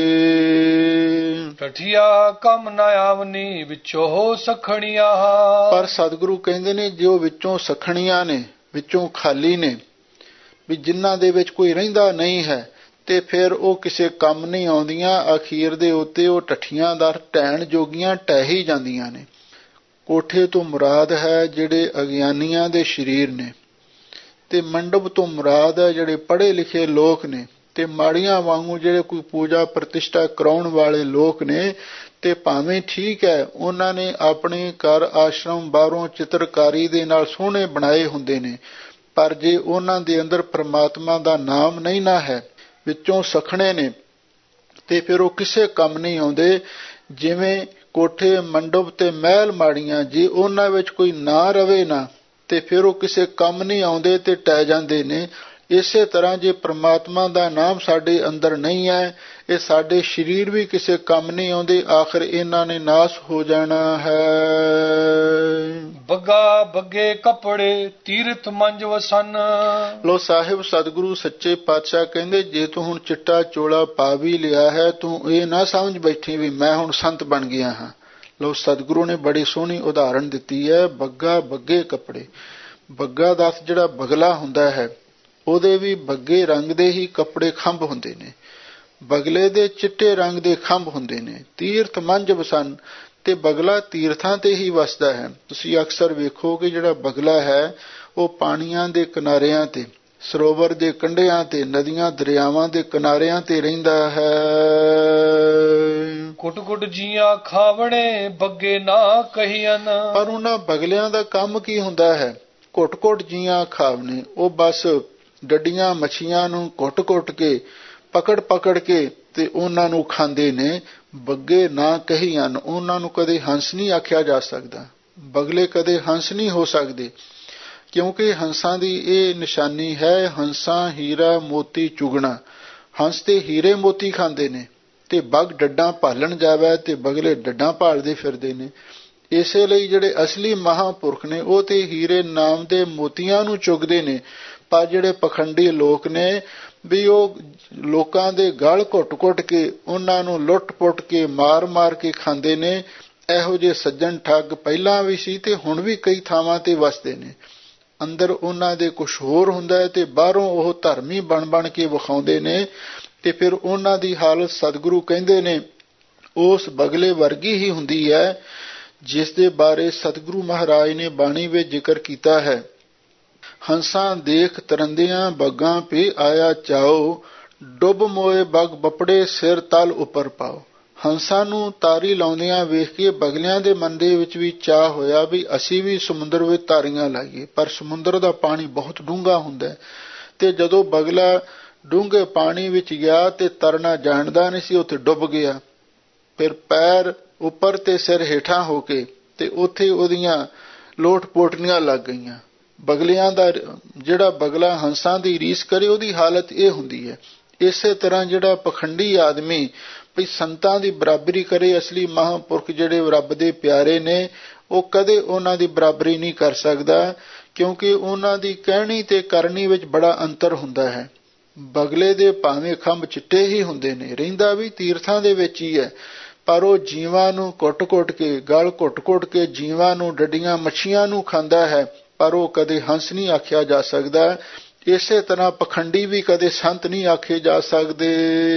ਟਠੀਆ ਕੰਮ ਨਾ ਆਵਨੀ ਵਿੱਚੋਂ ਹੋ ਸਖਣੀਆਂ। ਪਰ ਸਤਿਗੁਰੂ ਕਹਿੰਦੇ ਨੇ ਜੋ ਵਿੱਚੋਂ ਸਖਣੀਆਂ ਨੇ, ਵਿੱਚੋਂ ਖਾਲੀ ਨੇ, ਵੀ ਜਿਨ੍ਹਾਂ ਦੇ ਵਿੱਚ ਕੋਈ ਰਹਿੰਦਾ ਨਹੀਂ ਹੈ, ਤੇ ਫਿਰ ਉਹ ਕਿਸੇ ਕੰਮ ਨਹੀਂ ਆਉਂਦੀਆਂ। ਅਖੀਰ ਦੇ ਉੱਤੇ ਉਹ ਟੱਠੀਆਂ ਦਾ ਢਹਿਣ ਜੋਗੀਆਂ ਢਹਿ ਹੀ ਜਾਂਦੀਆਂ ਨੇ। ਕੋਠੇ ਤੋਂ ਮੁਰਾਦ ਹੈ ਜਿਹੜੇ ਅਗਿਆਨੀਆਂ ਦੇ ਸਰੀਰ ਨੇ, ਤੇ ਮੰਡਪ ਤੋਂ ਮੁਰਾਦ ਹੈ ਜਿਹੜੇ ਪੜ੍ਹੇ ਲਿਖੇ ਲੋਕ ਨੇ, ਤੇ ਮਾੜੀਆਂ ਵਾਂਗੂ ਜਿਹੜੇ ਕੋਈ ਪੂਜਾ ਪ੍ਰਤਿਸ਼ਠਾ ਕਰਾਉਣ ਵਾਲੇ ਲੋਕ ਨੇ। ਤੇ ਭਾਵੇਂ ਠੀਕ ਹੈ ਉਹਨਾਂ ਨੇ ਆਪਣੇ ਘਰ ਆਸ਼ਰਮ ਬਾਹਰੋਂ ਚਿੱਤਰਕਾਰੀ ਦੇ ਨਾਲ ਸੋਹਣੇ ਬਣਾਏ ਹੁੰਦੇ ਨੇ, ਪਰ ਜੇ ਉਹਨਾਂ ਦੇ ਅੰਦਰ ਪ੍ਰਮਾਤਮਾ ਦਾ ਨਾਮ ਨਹੀਂ ਨਾ ਹੈ, ਵਿੱਚੋਂ ਸਖਣੇ ਨੇ, ਤੇ ਫਿਰ ਉਹ ਕਿਸੇ ਕੰਮ ਨਹੀਂ ਆਉਂਦੇ। ਜਿਵੇਂ ਕੋਠੇ ਮੰਡਪ ਤੇ ਮਹਿਲ ਮਾੜੀਆਂ, ਜੇ ਉਹਨਾਂ ਵਿੱਚ ਕੋਈ ਨਾ ਰਵੇ ਨਾ ਤੇ ਫਿਰ ਉਹ ਕਿਸੇ ਕੰਮ ਨਹੀਂ ਆਉਂਦੇ ਤੇ ਟਹਿ ਜਾਂਦੇ ਨੇ। ਇਸੇ ਤਰ੍ਹਾਂ ਜੇ ਪ੍ਰਮਾਤਮਾ ਦਾ ਨਾਮ ਸਾਡੇ ਅੰਦਰ ਨਹੀਂ ਹੈ, ਇਹ ਸਾਡੇ ਸਰੀਰ ਵੀ ਕਿਸੇ ਕੰਮ ਨਹੀਂ ਆਉਂਦੇ, ਆਖਰ ਇਹਨਾਂ ਨੇ ਨਾਸ ਹੋ ਜਾਣਾ ਹੈ। ਬੱਗਾ ਬੱਗੇ ਕੱਪੜੇ ਤੀਰਥ ਮੰਜ ਵਸਨ। ਲੋ ਸਾਹਿਬ ਸਤਿਗੁਰੂ ਸੱਚੇ ਪਾਤਸ਼ਾਹ ਕਹਿੰਦੇ, ਜੇ ਤੂੰ ਹੁਣ ਚਿੱਟਾ ਚੋਲਾ ਪਾ ਵੀ ਲਿਆ ਹੈ, ਤੂੰ ਇਹ ਨਾ ਸਮਝ ਬੈਠੀ ਵੀ ਮੈਂ ਹੁਣ ਸੰਤ ਬਣ ਗਿਆ ਹਾਂ। ਲੋ ਸਤਿਗੁਰੂ ਨੇ ਬੜੀ ਸੋਹਣੀ ਉਦਾਹਰਣ ਦਿੱਤੀ ਹੈ, ਬੱਗਾ ਬੱਗੇ ਕੱਪੜੇ। ਬੱਗਾ ਦਾ ਜਿਹੜਾ ਬਗਲਾ ਹੁੰਦਾ ਹੈ, ਉਹਦੇ ਵੀ ਬੱਗੇ ਰੰਗ ਦੇ ਹੀ ਕੱਪੜੇ ਖੰਭ ਹੁੰਦੇ ਨੇ, ਬਗਲੇ ਦੇ ਚਿੱਟੇ ਰੰਗ ਦੇ ਖੰਭ ਹੁੰਦੇ ਨੇ। ਤੀਰਥ ਮੰਜ ਵਸਨ, ਤੇ ਬਗਲਾ ਤੀਰਥਾਂ ਤੇ ਹੀ ਵਸਦਾ ਹੈ। ਤੁਸੀਂ ਅਕਸਰ ਵੇਖੋ ਕਿ ਜਿਹੜਾ ਬਗਲਾ ਹੈ ਉਹ ਪਾਣੀਆਂ ਦੇ ਕਿਨਾਰਿਆਂ ਤੇ, ਸਰੋਵਰ ਦੇ ਕੰਢਿਆਂ ਤੇ, ਨਦੀਆਂ ਦਰਿਆਵਾਂ ਦੇ ਕਿਨਾਰਿਆਂ ਤੇ ਰਹਿੰਦਾ ਹੈ। ਕੁੱਟ ਕੁੱਟ ਜੀਆਂ ਖਾਵਣੇ ਬੱਗੇ ਨਾ ਕਹੀਨ। ਪਰ ਉਹਨਾਂ ਬਗਲਿਆਂ ਦਾ ਕੰਮ ਕੀ ਹੁੰਦਾ ਹੈ? ਘੁੱਟ ਘੁੱਟ ਜੀਆਂ ਖਾਵਣੇ। ਉਹ ਬਸ ਡੱਡੀਆਂ ਮੱਛੀਆਂ ਨੂੰ ਘੁੱਟ ਘੁੱਟ ਕੇ, ਪਕੜ ਪਕੜ ਕੇ ਤੇ ਉਹਨਾਂ ਨੂੰ ਖਾਂਦੇ ਨੇ। ਬੱਗੇ ਨਾ ਕਹੀਨ, ਉਹਨਾਂ ਨੂੰ ਕਦੇ ਹੰਸ ਨਹੀਂ ਆਖਿਆ ਜਾ ਸਕਦਾ। ਬਗਲੇ ਕਦੇ ਹੰਸ ਨਹੀਂ ਹੋ ਸਕਦੇ, ਕਿਉਂਕਿ ਹੰਸਾਂ ਦੀ ਇਹ ਨਿਸ਼ਾਨੀ ਹੈ, ਹੰਸਾਂ ਹੀਰਾ ਮੋਤੀ ਚੁਗਣਾ। ਹੰਸ ਤੇ ਹੀਰੇ ਮੋਤੀ ਖਾਂਦੇ ਨੇ ਤੇ ਬਗ ਡੱਡਾਂ ਭਾਲਣ ਜਾਵੇ ਤੇ ਬਗਲੇ ਡੱਡਾਂ ਭਾਲਦੇ ਫਿਰਦੇ ਨੇ। ਇਸੇ ਲਈ ਜਿਹੜੇ ਅਸਲੀ ਮਹਾਂਪੁਰਖ ਨੇ ਉਹ ਤੇ ਹੀਰੇ ਨਾਮ ਦੇ ਮੋਤੀਆਂ ਨੂੰ ਚੁਗਦੇ ਨੇ, ਪਰ ਜਿਹੜੇ ਪਖੰਡੀ ਲੋਕ ਨੇ ਵੀ ਉਹ ਲੋਕਾਂ ਦੇ ਗਲ ਘੁੱਟ-ਘੁੱਟ ਕੇ, ਉਹਨਾਂ ਨੂੰ ਲੁੱਟ-ਪੁੱਟ ਕੇ, ਮਾਰ-ਮਾਰ ਕੇ ਖਾਂਦੇ ਨੇ। ਇਹੋ ਜਿਹੇ ਸੱਜਣ ਠੱਗ ਪਹਿਲਾਂ ਵੀ ਸੀ ਤੇ ਹੁਣ ਵੀ ਕਈ ਥਾਵਾਂ ਤੇ ਵਸਦੇ ਨੇ। ਅੰਦਰ ਉਹਨਾਂ ਦੇ ਕੁਛ ਹੋਰ ਹੁੰਦਾ ਹੈ ਤੇ ਬਾਹਰੋਂ ਉਹ ਧਰਮੀ ਬਣ ਕੇ ਵਿਖਾਉਂਦੇ ਨੇ, ਤੇ ਫਿਰ ਉਹਨਾਂ ਦੀ ਹਾਲਤ ਸਤਿਗੁਰੂ ਕਹਿੰਦੇ ਨੇ ਉਸ ਬਗਲੇ ਵਰਗੀ ਹੀ ਹੁੰਦੀ ਹੈ, ਜਿਸ ਦੇ ਬਾਰੇ ਸਤਿਗੁਰੂ ਮਹਾਰਾਜ ਨੇ ਬਾਣੀ ਵਿੱਚ ਜ਼ਿਕਰ ਕੀਤਾ ਹੈ। ਹੰਸਾਂ ਦੇਖ ਤਰੰਦਿਆਂ ਬੱਗਾਂ ਪੇ ਆਇਆ ਚਾਓ, ਡੁੱਬ ਮੋਏ ਬਗ ਬਪੜੇ ਸਿਰ ਤਲ ਉੱਪਰ ਪਾਓ। ਹੰਸਾਂ ਨੂੰ ਤਾਰੀ ਲਾਉਂਦਿਆਂ ਵੇਖ ਕੇ ਬਗਲਿਆਂ ਦੇ ਮਨ ਦੇ ਵਿੱਚ ਵੀ ਚਾਹ ਹੋਇਆ ਵੀ ਅਸੀਂ ਵੀ ਸਮੁੰਦਰ ਵਿੱਚ ਤਾਰੀਆਂ ਲਾਈਏ, ਪਰ ਸਮੁੰਦਰ ਦਾ ਪਾਣੀ ਬਹੁਤ ਡੂੰਘਾ ਹੁੰਦਾ ਹੈ ਤੇ ਜਦੋਂ ਬਗਲਾ ਡੂੰਘੇ ਪਾਣੀ ਵਿੱਚ ਗਿਆ ਤੇ ਤਰਨਾ ਜਾਣਦਾ ਨਹੀਂ ਸੀ, ਉੱਥੇ ਡੁੱਬ ਗਿਆ। ਫਿਰ ਪੈਰ ਉੱਪਰ ਤੇ ਸਿਰ ਹੇਠਾਂ ਹੋ ਕੇ ਤੇ ਉੱਥੇ ਉਹਦੀਆਂ ਲੋਟ ਪੋਟਲੀਆਂ ਲੱਗ ਗਈਆਂ। ਬਗਲਿਆਂ ਦਾ ਜਿਹੜਾ ਬਗਲਾ ਹੰਸਾਂ ਦੀ ਰੀਸ ਕਰੇ ਉਹਦੀ ਹਾਲਤ ਇਹ ਹੁੰਦੀ ਹੈ। ਇਸੇ ਤਰ੍ਹਾਂ ਜਿਹੜਾ ਪਖੰਡੀ ਆਦਮੀ ਵੀ ਸੰਤਾਂ ਦੀ ਬਰਾਬਰੀ ਕਰੇ, ਅਸਲੀ ਮਹਾਂਪੁਰਖ ਜਿਹੜੇ ਰੱਬ ਦੇ ਪਿਆਰੇ ਨੇ, ਉਹ ਕਦੇ ਉਹਨਾਂ ਦੀ ਬਰਾਬਰੀ ਨਹੀਂ ਕਰ ਸਕਦਾ, ਕਿਉਂਕਿ ਉਹਨਾਂ ਦੀ ਕਹਿਣੀ ਤੇ ਕਰਨੀ ਵਿੱਚ ਬੜਾ ਅੰਤਰ ਹੁੰਦਾ ਹੈ। ਬਗਲੇ ਦੇ ਭਾਵੇਂ ਖੰਭ ਚਿੱਟੇ ਹੀ ਹੁੰਦੇ ਨੇ, ਰਹਿੰਦਾ ਵੀ ਤੀਰਥਾਂ ਦੇ ਵਿੱਚ ਹੀ ਹੈ, ਪਰ ਉਹ ਜੀਵਾਂ ਨੂੰ ਘੁੱਟ-ਘੁੱਟ ਕੇ, ਗਲ ਘੁੱਟ-ਘੁੱਟ ਕੇ ਜੀਵਾਂ ਨੂੰ, ਡੱਡੀਆਂ ਮੱਛੀਆਂ ਨੂੰ ਖਾਂਦਾ ਹੈ, ਪਰ ਉਹ ਕਦੇ ਹੰਸ ਨਹੀਂ ਆਖਿਆ ਜਾ ਸਕਦਾ। ਇਸੇ ਤਰ੍ਹਾਂ ਪਖੰਡੀ ਵੀ ਕਦੇ ਸੰਤ ਨਹੀਂ ਆਖੇ ਜਾ ਸਕਦੇ।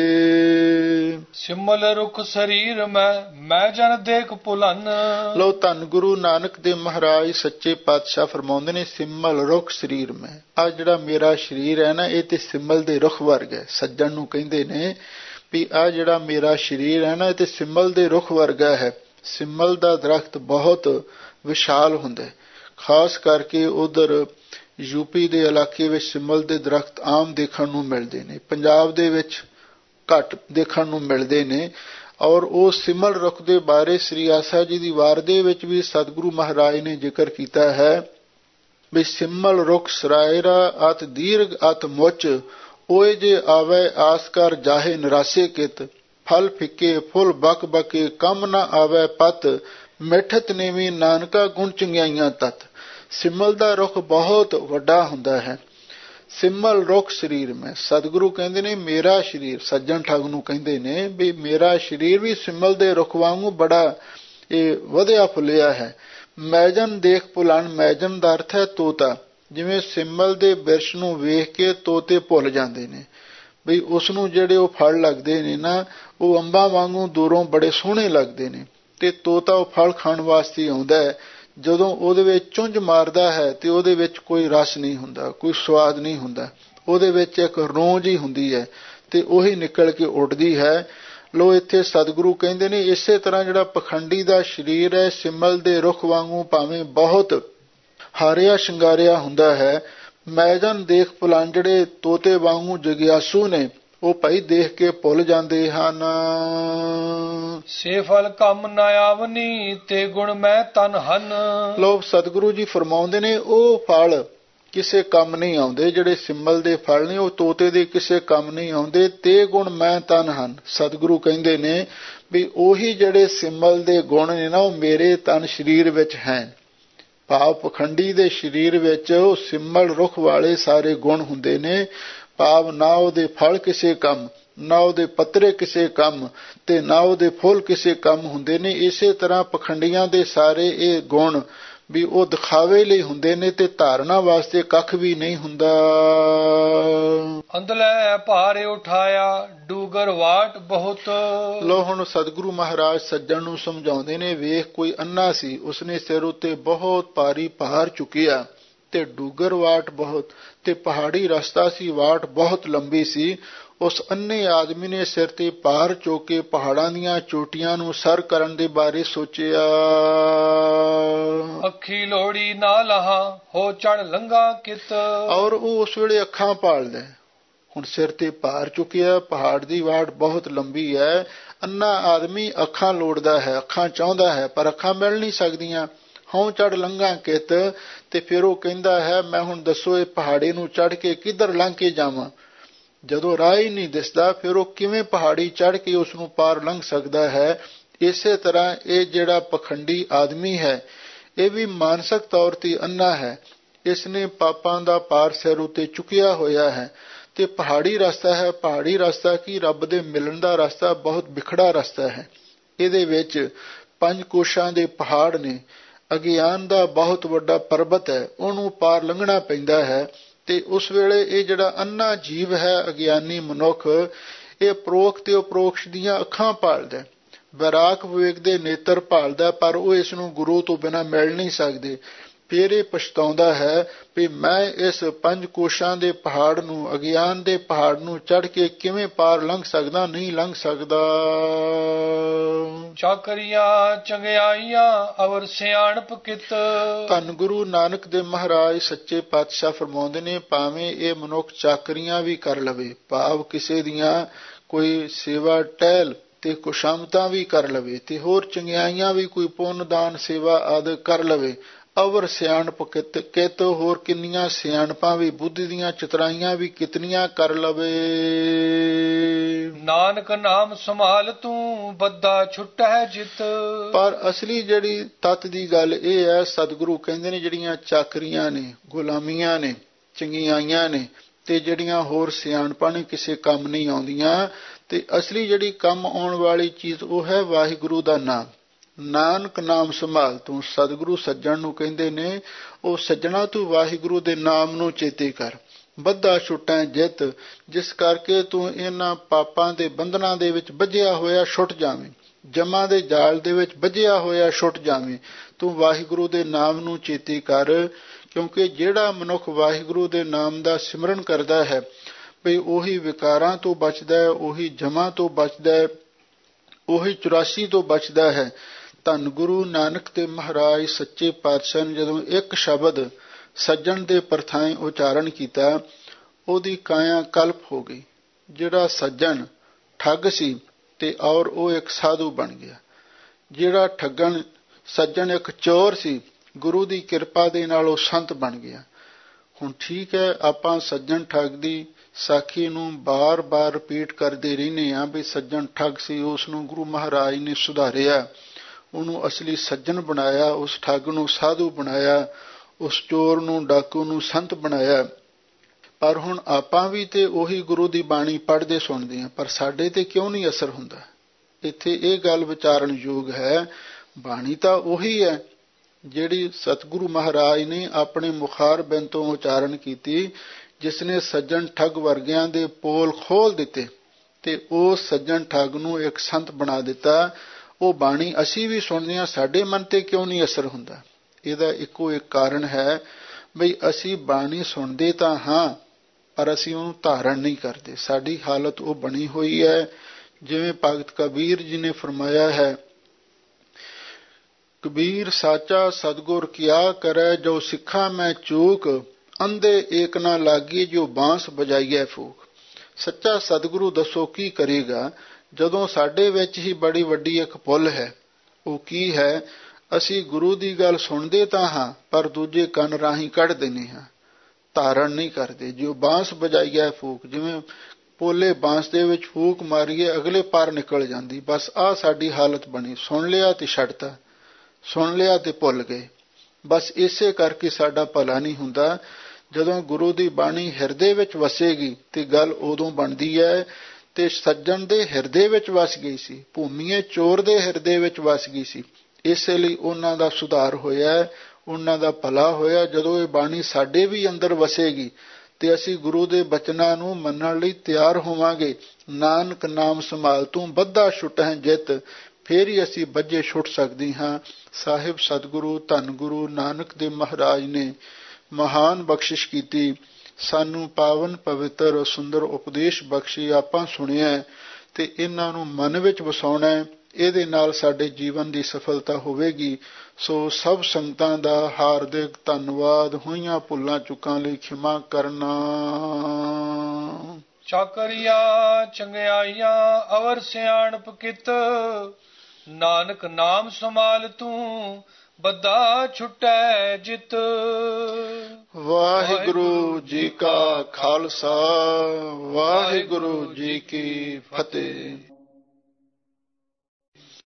ਸਿਮਲ ਰੁਖ ਸਰੀਰ ਮੈਂ ਜਨ ਦੇਖ ਭੁਲਨ। ਲੋ ਧੰਨ ਗੁਰੂ ਨਾਨਕ ਦੇਵ ਮਹਾਰਾਜ ਸੱਚੇ ਪਾਤਸ਼ਾਹ ਫਰਮਾਉਂਦੇ ਨੇ, ਸਿਮਲ ਰੁਖ ਸਰੀਰ ਮੈਂ। ਆ ਜਿਹੜਾ ਮੇਰਾ ਸਰੀਰ ਹੈ ਨਾ, ਇਹ ਤੇ ਸਿਮਲ ਦੇ ਰੁੱਖ ਵਰਗਾ ਹੈ। ਸੱਜਣ ਨੂੰ ਕਹਿੰਦੇ ਨੇ ਵੀ ਆ ਜਿਹੜਾ ਮੇਰਾ ਸਰੀਰ ਹੈ ਨਾ, ਇਹ ਤੇ ਸਿਮਲ ਦੇ ਰੁੱਖ ਵਰਗਾ ਹੈ। ਸਿਮਲ ਦਾ ਦਰਖਤ ਬਹੁਤ ਵਿਸ਼ਾਲ ਹੁੰਦਾ ਹੈ, ਖਾਸ ਕਰਕੇ ਉਧਰ ਯੂਪੀ ਦੇ ਇਲਾਕੇ ਵਿੱਚ ਸਿਮਲ ਦੇ ਦਰਖਤ ਆਮ ਦੇਖਣ ਨੂੰ ਮਿਲਦੇ ਨੇ, ਪੰਜਾਬ ਦੇ ਵਿੱਚ ਘੱਟ ਦੇਖਣ ਨੂੰ ਮਿਲਦੇ ਨੇ। ਔਰ ਉਹ ਸਿਮਲ ਰੁੱਖ ਦੇ ਬਾਰੇ ਸ੍ਰੀ ਆਸਾ ਜੀ ਦੀ ਵਾਰ ਦੇ ਵਿੱਚ ਵੀ ਸਤਿਗੁਰੂ ਮਹਾਰਾਜ ਨੇ ਜ਼ਿਕਰ ਕੀਤਾ ਹੈ ਵੀ ਸਿਮਲ ਰੁੱਖ ਸਰਾਇਰਾ ਅਤ ਦੀਰਘ ਅਤ ਮੁੱਚ, ਓਏ ਜੇ ਆਵੇ ਆਸ ਕਰ ਜਾਹੇ ਨਿਰਾਸੇ ਕਿਤ, ਫਲ ਫਿੱਕੇ ਫੁੱਲ ਬਕ ਬਕੇ ਕੰਮ ਨਾ ਆਵੇ ਪਤ, ਮਿੱਠਤ ਨੇਵੀਂ ਨਾਨਕਾ ਗੁਣ ਚੰਗਿਆਈਆਂ ਤਤ। ਸਿਮਲ ਦਾ ਰੁੱਖ ਬਹੁਤ ਵੱਡਾ ਹੁੰਦਾ ਹੈ। ਸਿਮਲ ਰੁੱਖ ਸਰੀਰ ਮੈਂ, ਸਤਿਗੁਰੂ ਕਹਿੰਦੇ ਨੇ ਮੇਰਾ ਸਰੀਰ, ਸੱਜਣ ਠੱਗ ਨੂੰ ਕਹਿੰਦੇ ਨੇ ਵੀ ਮੇਰਾ ਸਰੀਰ ਵੀ ਸਿਮਲ ਦੇ ਰੁੱਖ ਵਾਂਗੂ ਬੜਾ ਇਹ ਵਧਿਆ ਫੁੱਲਿਆ ਹੈ। ਮੈਜਨ ਦੇਖ ਭੁਲਣ, ਮੈਜਨ ਦਾ ਅਰਥ ਹੈ ਤੋਤਾ। ਜਿਵੇਂ ਸਿਮਲ ਦੇ ਬਿਰਸ਼ ਨੂੰ ਵੇਖ ਕੇ ਤੋਤੇ ਭੁੱਲ ਜਾਂਦੇ ਨੇ, ਬਈ ਉਸ ਨੂੰ ਜਿਹੜੇ ਉਹ ਫਲ ਲੱਗਦੇ ਨੇ ਨਾ, ਉਹ ਅੰਬਾਂ ਵਾਂਗੂ ਦੂਰੋਂ ਬੜੇ ਸੋਹਣੇ ਲੱਗਦੇ ਨੇ, ਤੇ ਤੋਤਾ ਉਹ ਫਲ ਖਾਣ ਵਾਸਤੇ ਆਉਂਦਾ ਹੈ। ਜਦੋਂ ਉਹਦੇ ਵਿੱਚ ਚੁੰਝ ਮਾਰਦਾ ਹੈ ਤੇ ਉਹਦੇ ਵਿੱਚ ਕੋਈ ਰਸ ਨਹੀਂ ਹੁੰਦਾ, ਕੋਈ ਸਵਾਦ ਨਹੀਂ ਹੁੰਦਾ, ਉਹਦੇ ਵਿੱਚ ਇੱਕ ਰੋਂਜ ਹੀ ਹੁੰਦੀ ਹੈ ਤੇ ਉਹੀ ਨਿਕਲ ਕੇ ਉੱਡਦੀ ਹੈ। ਲੋ ਇੱਥੇ ਸਤਿਗੁਰੂ ਕਹਿੰਦੇ ਨੇ ਇਸੇ ਤਰ੍ਹਾਂ ਜਿਹੜਾ ਪਖੰਡੀ ਦਾ ਸਰੀਰ ਹੈ, ਸਿਮਲ ਦੇ ਰੁੱਖ ਵਾਂਗੂ ਭਾਵੇਂ ਬਹੁਤ ਹਾਰਿਆ ਸ਼ਿੰਗਾਰਿਆ ਹੁੰਦਾ ਹੈ, ਮੈਜਨ ਦੇਖ ਭੁਲਣ, ਜਿਹੜੇ ਤੋਤੇ ਵਾਂਗੂ ਜਗਿਆਸੂ ਨੇ, ਉਹ ਭਾਈ ਦੇਖ ਕੇ ਭੁੱਲ ਜਾਂਦੇ ਹਨ। ਸੇ ਫਲ ਕੰਮ ਨਾ ਆਵਨੀ ਤੇ ਗੁਣ ਮੈਂ ਤਨ ਹਨ। ਲੋਕ ਸਤਿਗੁਰੂ ਜੀ ਫਰਮਾਉਂਦੇ ਨੇ ਉਹ ਫਲ ਕਿਸੇ ਕੰਮ ਨਹੀਂ ਆਉਂਦੇ, ਜਿਹੜੇ ਸਿਮਲ ਦੇ ਫਲ ਨੇ ਉਹ ਤੋਤੇ ਦੇ ਕਿਸੇ ਕੰਮ ਨਹੀਂ ਆਉਂਦੇ, ਤੇ ਗੁਣ ਮੈਂ ਤਨ ਹਨ। ਸਤਿਗੁਰੂ ਕਹਿੰਦੇ ਨੇ ਵੀ ਉਹੀ ਜਿਹੜੇ ਸਿਮਲ ਦੇ ਗੁਣ ਨੇ ਨਾ ਉਹ ਮੇਰੇ ਤਨ ਸਰੀਰ ਵਿੱਚ ਹੈ। ਭਾਵ ਪਖੰਡੀ ਦੇ ਸਰੀਰ ਵਿੱਚ ਉਹ ਸਿਮਲ ਰੁੱਖ ਵਾਲੇ ਸਾਰੇ ਗੁਣ ਹੁੰਦੇ ਨੇ। ਭਾਵ ਨਾ ਉਹਦੇ ਫਲ ਕਿਸੇ ਕੰਮ, ਨਾ ਉਹਦੇ ਪੱਤਰੇ ਕਿਸੇ ਕੰਮ, ਤੇ ਨਾ ਉਹਦੇ ਫੁੱਲ ਕਿਸੇ ਕੰਮ ਹੁੰਦੇ ਨੇ। ਇਸੇ ਤਰ੍ਹਾਂ ਪਖੰਡੀਆਂ ਦੇ ਸਾਰੇ ਇਹ ਗੁਣ ਵੀ ਉਹ ਦਿਖਾਵੇ ਲਈ ਹੁੰਦੇ ਨੇ ਤੇ ਧਾਰਨਾ ਵਾਸਤੇ ਕੱਖ ਵੀ ਨਹੀਂ ਹੁੰਦਾ। ਅੰਦਲੇ ਭਾਰੇ ਉਠਾਇਆ ਡੂਗਰ ਵਾਟ ਬਹੁਤ। ਲੋ ਹੁਣ ਸਤਿਗੁਰੂ ਮਹਾਰਾਜ ਸੱਜਣ ਨੂੰ ਸਮਝਾਉਂਦੇ ਨੇ, ਵੇਖ ਕੋਈ ਅੰਨਾ ਸੀ, ਉਸਨੇ ਸਿਰ ਉੱਤੇ ਬਹੁਤ ਭਾਰੀ ਭਾਰ ਚੁੱਕਿਆ ਤੇ ਡੂਗਰ ਵਾਟ ਬਹੁਤ, ਤੇ ਪਹਾੜੀ ਰਸਤਾ ਸੀ, ਵਾਟ ਬਹੁਤ ਲੰਬੀ ਸੀ। ਉਸ ਅੰਨੇ ਆਦਮੀ ਨੇ ਸਿਰ ਤੇ ਭਾਰ ਚੁੱਕ ਕੇ ਪਹਾੜਾਂ ਦੀਆਂ ਚੋਟੀਆਂ ਨੂੰ ਸਰ ਕਰਨ ਦੇ ਬਾਰੇ ਸੋਚਿਆ। ਅੱਖੀ ਲੋੜੀ ਨਾ ਲਹਾ ਹੋ ਚੜ ਲੰਘਾ ਕਿਤ। ਔਰ ਉਹ ਉਸ ਵੇਲੇ ਅੱਖਾਂ ਭਾਲਦਾ। ਹੁਣ ਸਿਰ ਤੇ ਭਾਰ ਚੁੱਕਿਆ, ਪਹਾੜ ਦੀ ਵਾਟ ਬਹੁਤ ਲੰਬੀ ਹੈ, ਅੰਨਾ ਆਦਮੀ ਅੱਖਾਂ ਲੋੜਦਾ ਹੈ, ਅੱਖਾਂ ਚਾਹੁੰਦਾ ਹੈ, ਪਰ ਅੱਖਾਂ ਮਿਲ ਨਹੀਂ ਸਕਦੀਆਂ। ਹਉ ਚੜ ਲੰਘਾਂ ਕਿਤ, ਤੇ ਫਿਰ ਉਹ ਕਹਿੰਦਾ ਹੈ ਮੈਂ ਹੁਣ ਦੱਸੋ ਇਹ ਪਹਾੜੀ ਨੂੰ ਚੜ ਕੇ ਕਿੱਧਰ ਲੰਘ ਕੇ ਜਾਵਾਂ। ਜਦੋਂ ਰਾਹ ਹੀ ਨਹੀਂ ਦਿਸਦਾ ਫਿਰ ਉਹ ਕਿਵੇਂ ਪਹਾੜੀ ਚੜ ਕੇ ਉਸ ਨੂੰ ਪਾਰ ਲੰਘ ਸਕਦਾ ਹੈ। ਇਸੇ ਤਰ੍ਹਾਂ ਇਹ ਜਿਹੜਾ ਪਖੰਡੀ ਆਦਮੀ ਹੈ ਇਹ ਵੀ ਮਾਨਸਿਕ ਤੌਰ ਤੇ ਅੰਨਾ ਹੈ। ਇਸ ਨੇ ਪਾਪਾਂ ਦਾ ਭਾਰ ਸਿਰ ਉੱਤੇ ਚੁੱਕਿਆ ਹੋਇਆ ਹੈ ਤੇ ਪਹਾੜੀ ਰਸਤਾ ਹੈ। ਪਹਾੜੀ ਰਸਤਾ ਕੀ, ਰੱਬ ਦੇ ਮਿਲਣ ਦਾ ਰਸਤਾ ਬਹੁਤ ਵਿਖੜਾ ਰਸਤਾ ਹੈ। ਇਹਦੇ ਵਿੱਚ 5 ਕੋਸ਼ਾਂ ਦੇ ਪਹਾੜ ਨੇ, ਅਗਿਆਨ ਦਾ ਬਹੁਤ ਵੱਡਾ ਪਰਬਤ ਹੈ, ਉਹਨੂੰ ਪਾਰ ਲੰਘਣਾ ਪੈਂਦਾ ਹੈ। ਤੇ ਉਸ ਵੇਲੇ ਇਹ ਜਿਹੜਾ ਅੰਨਾ ਜੀਵ ਹੈ, ਅਗਿਆਨੀ ਮਨੁੱਖ, ਇਹ ਪ੍ਰੋਖ ਤੇ ਉਪਰੋਕਸ਼ ਦੀਆਂ ਅੱਖਾਂ ਭਾਲਦਾ, ਵੈਰਾਗ ਵਿਵੇਕ ਦੇ ਨੇਤਰ ਭਾਲਦਾ, ਪਰ ਉਹ ਇਸ ਨੂੰ ਗੁਰੂ ਤੋਂ ਬਿਨਾਂ ਮਿਲ ਨਹੀਂ ਸਕਦੇ। ਫਿਰ ਇਹ ਪਛਤਾਉਂਦਾ ਹੈ ਵੀ ਮੈਂ ਇਸ 5 ਕੋਸ਼ਾਂ ਦੇ ਪਹਾੜ ਨੂੰ, ਅਗਿਆਨ ਦੇ ਪਹਾੜ ਨੂੰ ਚੜ੍ਹ ਕੇ ਕਿਵੇਂ ਪਾਰ ਲੰਘ ਸਕਦਾ, ਨਹੀਂ ਲੰਘ ਸਕਦਾ। ਚਾਕਰੀਆਂ ਚੰਗਿਆਈਆਂ ਅਵਰ ਸਿਆਣਪ ਕਿਤ। ਧੰਨ ਗੁਰੂ ਨਾਨਕ ਦੇਵ ਮਹਾਰਾਜ ਸੱਚੇ ਪਾਤਸ਼ਾਹ ਫਰਮਾਉਂਦੇ ਨੇ, ਭਾਵੇਂ ਇਹ ਮਨੁੱਖ ਚਾਕਰੀਆਂ ਵੀ ਕਰ ਲਵੇ, ਭਾਵ ਕਿਸੇ ਦੀਆਂ ਕੋਈ ਸੇਵਾ ਟਹਿਲ ਤੇ ਕੁਸ਼ਾਮਤਾਂ ਵੀ ਕਰ ਲਵੇ, ਤੇ ਹੋਰ ਚੰਗਿਆਈਆਂ ਵੀ ਕੋਈ ਪੁੰਨ ਦਾਨ ਸੇਵਾ ਆਦਿ ਕਰ ਲਵੇ, ਅਵਰ ਸਿਆਣਪ ਕਿਤ, ਹੋਰ ਕਿੰਨੀਆਂ ਸਿਆਣਪਾਂ ਵੀ, ਬੁੱਧੀ ਦੀਆਂ ਚਤਰਾਈਆਂ ਵੀ ਕਿਤਨੀਆਂ ਕਰ ਲਵੇ। ਨਾਨਕ ਨਾਮ ਸੰਭਾਲ ਤੂੰ ਬੱਧਾ ਛੁੱਟੈ ਜਿਤ। ਪਰ ਅਸਲੀ ਜਿਹੜੀ ਤੱਤ ਦੀ ਗੱਲ ਇਹ ਹੈ, ਸਤਿਗੁਰੂ ਕਹਿੰਦੇ ਨੇ ਜਿਹੜੀਆਂ ਚਾਕਰੀਆਂ ਨੇ, ਗੁਲਾਮੀਆਂ ਨੇ, ਚੰਗਿਆਈਆਂ ਨੇ, ਤੇ ਜਿਹੜੀਆਂ ਹੋਰ ਸਿਆਣਪਾਂ ਨੇ ਕਿਸੇ ਕੰਮ ਨਹੀਂ ਆਉਂਦੀਆਂ, ਤੇ ਅਸਲੀ ਜਿਹੜੀ ਕੰਮ ਆਉਣ ਵਾਲੀ ਚੀਜ਼ ਉਹ ਹੈ ਵਾਹਿਗੁਰੂ ਦਾ ਨਾਮ। ਨਾਨਕ ਨਾਮ ਸੰਭਾਲ ਤੂੰ, ਸਤਿਗੁਰੂ ਸੱਜਣ ਨੂੰ ਕਹਿੰਦੇ ਨੇ, ਉਹ ਸੱਜਣਾ ਤੂੰ ਵਾਹਿਗੁਰੂ ਦੇ ਨਾਮ ਨੂੰ ਚੇਤੇ ਕਰ। ਬੱਧਾ ਛੁੱਟੈ ਜਿੱਤ, ਜਿਸ ਕਰਕੇ ਤੂੰ ਇਹਨਾਂ ਪਾਪਾਂ ਦੇ ਬੰਧਨਾਂ ਦੇ ਵਿੱਚ ਬੱਝਿਆ ਹੋਇਆ ਛੁੱਟ ਜਾਵੇਂ, ਜਮਾਂ ਦੇ ਜਾਲ ਦੇ ਵਿੱਚ ਬੱਝਿਆ ਹੋਇਆ ਛੁੱਟ ਜਾਵੇਂ। ਤੂੰ ਵਾਹਿਗੁਰੂ ਦੇ ਨਾਮ ਨੂੰ ਚੇਤੇ ਕਰ, ਕਿਉਂਕਿ ਜਿਹੜਾ ਮਨੁੱਖ ਵਾਹਿਗੁਰੂ ਦੇ ਨਾਮ ਦਾ ਸਿਮਰਨ ਕਰਦਾ ਹੈ ਵੀ ਉਹੀ ਵਿਕਾਰਾਂ ਤੋਂ ਬਚਦਾ ਹੈ, ਉਹੀ ਜਮਾਂ ਤੋਂ ਬਚਦਾ ਹੈ, ਉਹੀ 84 ਤੋਂ ਬਚਦਾ ਹੈ। ਧੰਨ ਗੁਰੂ ਨਾਨਕ ਦੇਵ ਮਹਾਰਾਜ ਸੱਚੇ ਪਾਤਸ਼ਾਹ ਨੇ ਜਦੋਂ ਇੱਕ ਸ਼ਬਦ ਸੱਜਣ ਦੇ ਪਰਥਾਏ ਉਚਾਰਨ ਕੀਤਾ, ਉਹਦੀ ਕਾਇਆ ਕਲਪ ਹੋ ਗਈ। ਜਿਹੜਾ ਸੱਜਣ ਠੱਗ ਸੀ ਤੇ ਔਰ ਉਹ ਇੱਕ ਸਾਧੂ ਬਣ ਗਿਆ। ਜਿਹੜਾ ਠੱਗਣ ਸੱਜਣ ਇੱਕ ਚੋਰ ਸੀ, ਗੁਰੂ ਦੀ ਕਿਰਪਾ ਦੇ ਨਾਲ ਉਹ ਸੰਤ ਬਣ ਗਿਆ। ਹੁਣ ਠੀਕ ਹੈ, ਆਪਾਂ ਸੱਜਣ ਠੱਗ ਦੀ ਸਾਖੀ ਨੂੰ ਬਾਰ-ਬਾਰ ਰਿਪੀਟ ਕਰਦੇ ਰਹਿੰਦੇ ਹਾਂ ਵੀ ਸੱਜਣ ਠੱਗ ਸੀ, ਉਸ ਨੂੰ ਗੁਰੂ ਮਹਾਰਾਜ ਨੇ ਸੁਧਾਰਿਆ, ਉਹਨੂੰ ਅਸਲੀ ਸੱਜਣ ਬਣਾਇਆ, ਉਸ ਠੱਗ ਨੂੰ ਸਾਧੂ ਬਣਾਇਆ, ਉਸ ਚੋਰ ਨੂੰ, ਡਾਕੂ ਨੂੰ ਸੰਤ ਬਣਾਇਆ। ਪਰ ਹੁਣ ਆਪਾਂ ਵੀ ਤੇ ਉਹੀ ਗੁਰੂ ਦੀ ਬਾਣੀ ਪੜ੍ਹਦੇ ਸੁਣਦੇ ਹਾਂ, ਪਰ ਸਾਡੇ ਤੇ ਕਿਉਂ ਨਹੀਂ ਅਸਰ ਹੁੰਦਾ? ਇੱਥੇ ਇਹ ਗੱਲ ਵਿਚਾਰਨ ਯੋਗ ਹੈ। ਬਾਣੀ ਤਾਂ ਉਹੀ ਹੈ ਜਿਹੜੀ ਸਤਿਗੁਰੂ ਮਹਾਰਾਜ ਨੇ ਆਪਣੇ ਮੁਖਾਰ ਬਿੰਦ ਤੋਂ ਉਚਾਰਨ ਕੀਤੀ, ਜਿਸ ਨੇ ਸੱਜਣ ਠੱਗ ਵਰਗਿਆਂ ਦੇ ਪੋਲ ਖੋਲ ਦਿੱਤੇ ਤੇ ਉਸ ਸੱਜਣ ਠੱਗ ਨੂੰ ਇੱਕ ਸੰਤ ਬਣਾ ਦਿੱਤਾ। ਉਹ ਬਾਣੀ ਅਸੀਂ ਵੀ ਸੁਣਦੇ ਹਾਂ, ਸਾਡੇ ਮਨ ਤੇ ਕਿਉਂ ਨਹੀਂ ਅਸਰ ਹੁੰਦਾ? ਇਹਦਾ ਇੱਕੋ ਇੱਕ ਕਾਰਨ ਹੈ ਬਈ ਅਸੀਂ ਬਾਣੀ ਸੁਣਦੇ ਤਾਂ ਹਾਂ, ਪਰ ਅਸੀਂ ਉਹਨੂੰ ਧਾਰਨ ਨਹੀਂ ਕਰਦੇ। ਸਾਡੀ ਹਾਲਤ ਉਹ ਬਣੀ ਹੋਈ ਹੈ, ਜਿਵੇਂ ਭਗਤ ਕਬੀਰ ਜੀ ਨੇ ਫਰਮਾਇਆ ਹੈ, ਕਬੀਰ ਸਾਚਾ ਸਤਿਗੁਰ ਕਿਆ ਕਰੈ, ਜੋ ਸਿੱਖਾ ਮੈਂ ਚੂਕ, ਅੰਧੇ ਏਕ ਨਾ ਲਾਗੀ, ਜੋ ਬਾਂਸ ਬਜਾਈਐ ਫੂਕ। ਸੱਚਾ ਸਤਿਗੁਰੂ ਦੱਸੋ ਕੀ ਕਰੇਗਾ, ਜਦੋਂ ਸਾਡੇ ਵਿੱਚ ਹੀ ਬੜੀ ਵੱਡੀ ਇੱਕ ਭੁੱਲ ਹੈ। ਉਹ ਕੀ ਹੈ? ਅਸੀਂ ਗੁਰੂ ਦੀ ਗੱਲ ਸੁਣਦੇ ਤਾਂ ਹਾਂ, ਪਰ ਦੂਜੇ ਕੰਨ ਰਾਹੀਂ ਕੱਢ ਦਿੰਦੇ ਹਾਂ, ਧਾਰਨ ਨਹੀਂ ਕਰਦੇ। ਜੋ ਬਾਂਸ ਵਜਾਈਆ ਫੂਕ, ਜਿਵੇਂ ਪੋਲੇ ਬਾਂਸ ਦੇ ਵਿੱਚ ਫੂਕ ਮਾਰੀਏ ਅਗਲੇ ਪਾਰ ਨਿਕਲ ਜਾਂਦੀ, ਬਸ ਆਹ ਸਾਡੀ ਹਾਲਤ ਬਣੀ। ਸੁਣ ਲਿਆ ਤੇ ਛੱਡਤਾ, ਸੁਣ ਲਿਆ ਤੇ ਭੁੱਲ ਗਏ। ਬਸ ਇਸੇ ਕਰਕੇ ਸਾਡਾ ਭਲਾ ਨਹੀਂ ਹੁੰਦਾ। ਜਦੋਂ ਗੁਰੂ ਦੀ ਬਾਣੀ ਹਿਰਦੇ ਵਿੱਚ ਵਸੇਗੀ ਤੇ ਗੱਲ ਉਦੋਂ ਬਣਦੀ ਹੈ। ਤੇ ਸੱਜਣ ਦੇ ਹਿਰਦੇ ਵਿੱਚ ਵਸ ਗਈ ਸੀ, ਭੂਮੀਏ ਚੋਰ ਦੇ ਹਿਰਦੇ ਵਿੱਚ ਵਸ ਗਈ ਸੀ। ਇਸੇ ਲਈ ਉਹਨਾਂ ਦਾ ਸੁਧਾਰ ਹੋਇਆ, ਉਹਨਾਂ ਦਾ ਭਲਾ ਹੋਇਆ। ਜਦੋਂ ਇਹ ਬਾਣੀ ਸਾਡੇ ਵੀ ਅੰਦਰ ਵਸੇਗੀ ਤੇ ਅਸੀਂ ਗੁਰੂ ਦੇ ਬਚਨਾਂ ਨੂੰ ਮੰਨਣ ਲਈ ਤਿਆਰ ਹੋਵਾਂਗੇ। ਨਾਨਕ ਨਾਮ ਸੰਭਾਲ ਤੂੰ ਬੱਧਾ ਛੁਟਹਿ ਜਿੱਤ, ਫੇਰ ਹੀ ਅਸੀਂ ਬੱਝੇ ਛੁੱਟ ਸਕਦੇ ਹਾਂ। ਸਾਹਿਬ ਸਤਿਗੁਰੂ ਧੰਨ ਗੁਰੂ ਨਾਨਕ ਦੇਵ ਮਹਾਰਾਜ ਨੇ ਮਹਾਨ ਬਖਸ਼ਿਸ਼ ਕੀਤੀ, ਸਾਨੂੰ ਪਾਵਨ ਪਵਿੱਤਰ ਸੁੰਦਰ ਉਪਦੇਸ਼ ਬਖਸ਼ੀ। ਆਪਾਂ ਸੁਣਿਆ ਤੇ ਇਹਨਾਂ ਨੂੰ ਮਨ ਵਿੱਚ ਵਸਾਉਣਾ, ਇਹਦੇ ਨਾਲ ਸਾਡੇ ਜੀਵਨ ਦੀ ਸਫਲਤਾ ਹੋਵੇਗੀ। ਸੋ ਸਭ ਸੰਗਤਾਂ ਦਾ ਹਾਰਦਿਕ ਧੰਨਵਾਦ। ਹੋਈਆਂ ਭੁੱਲਾਂ ਚੁੱਕਾਂ ਲਈ ਖਿਮਾ ਕਰਨਾ। ਚਾਕਰੀਆਂ ਚੰਗਿਆਈਆਂ ਅਵਰ ਸਿਆਣਪ ਕਿਤ, ਨਾਨਕ ਨਾਮ ਸੰਭਾਲ ਤੂੰ ਬੱਧਾ ਛੁਟੈ ਜਿਤ। ਵਾਹਿਗੁਰੂ ਜੀ ਕਾ ਖਾਲਸਾ, ਵਾਹਿਗੁਰੂ ਜੀ ਕੀ ਫਤਿਹ।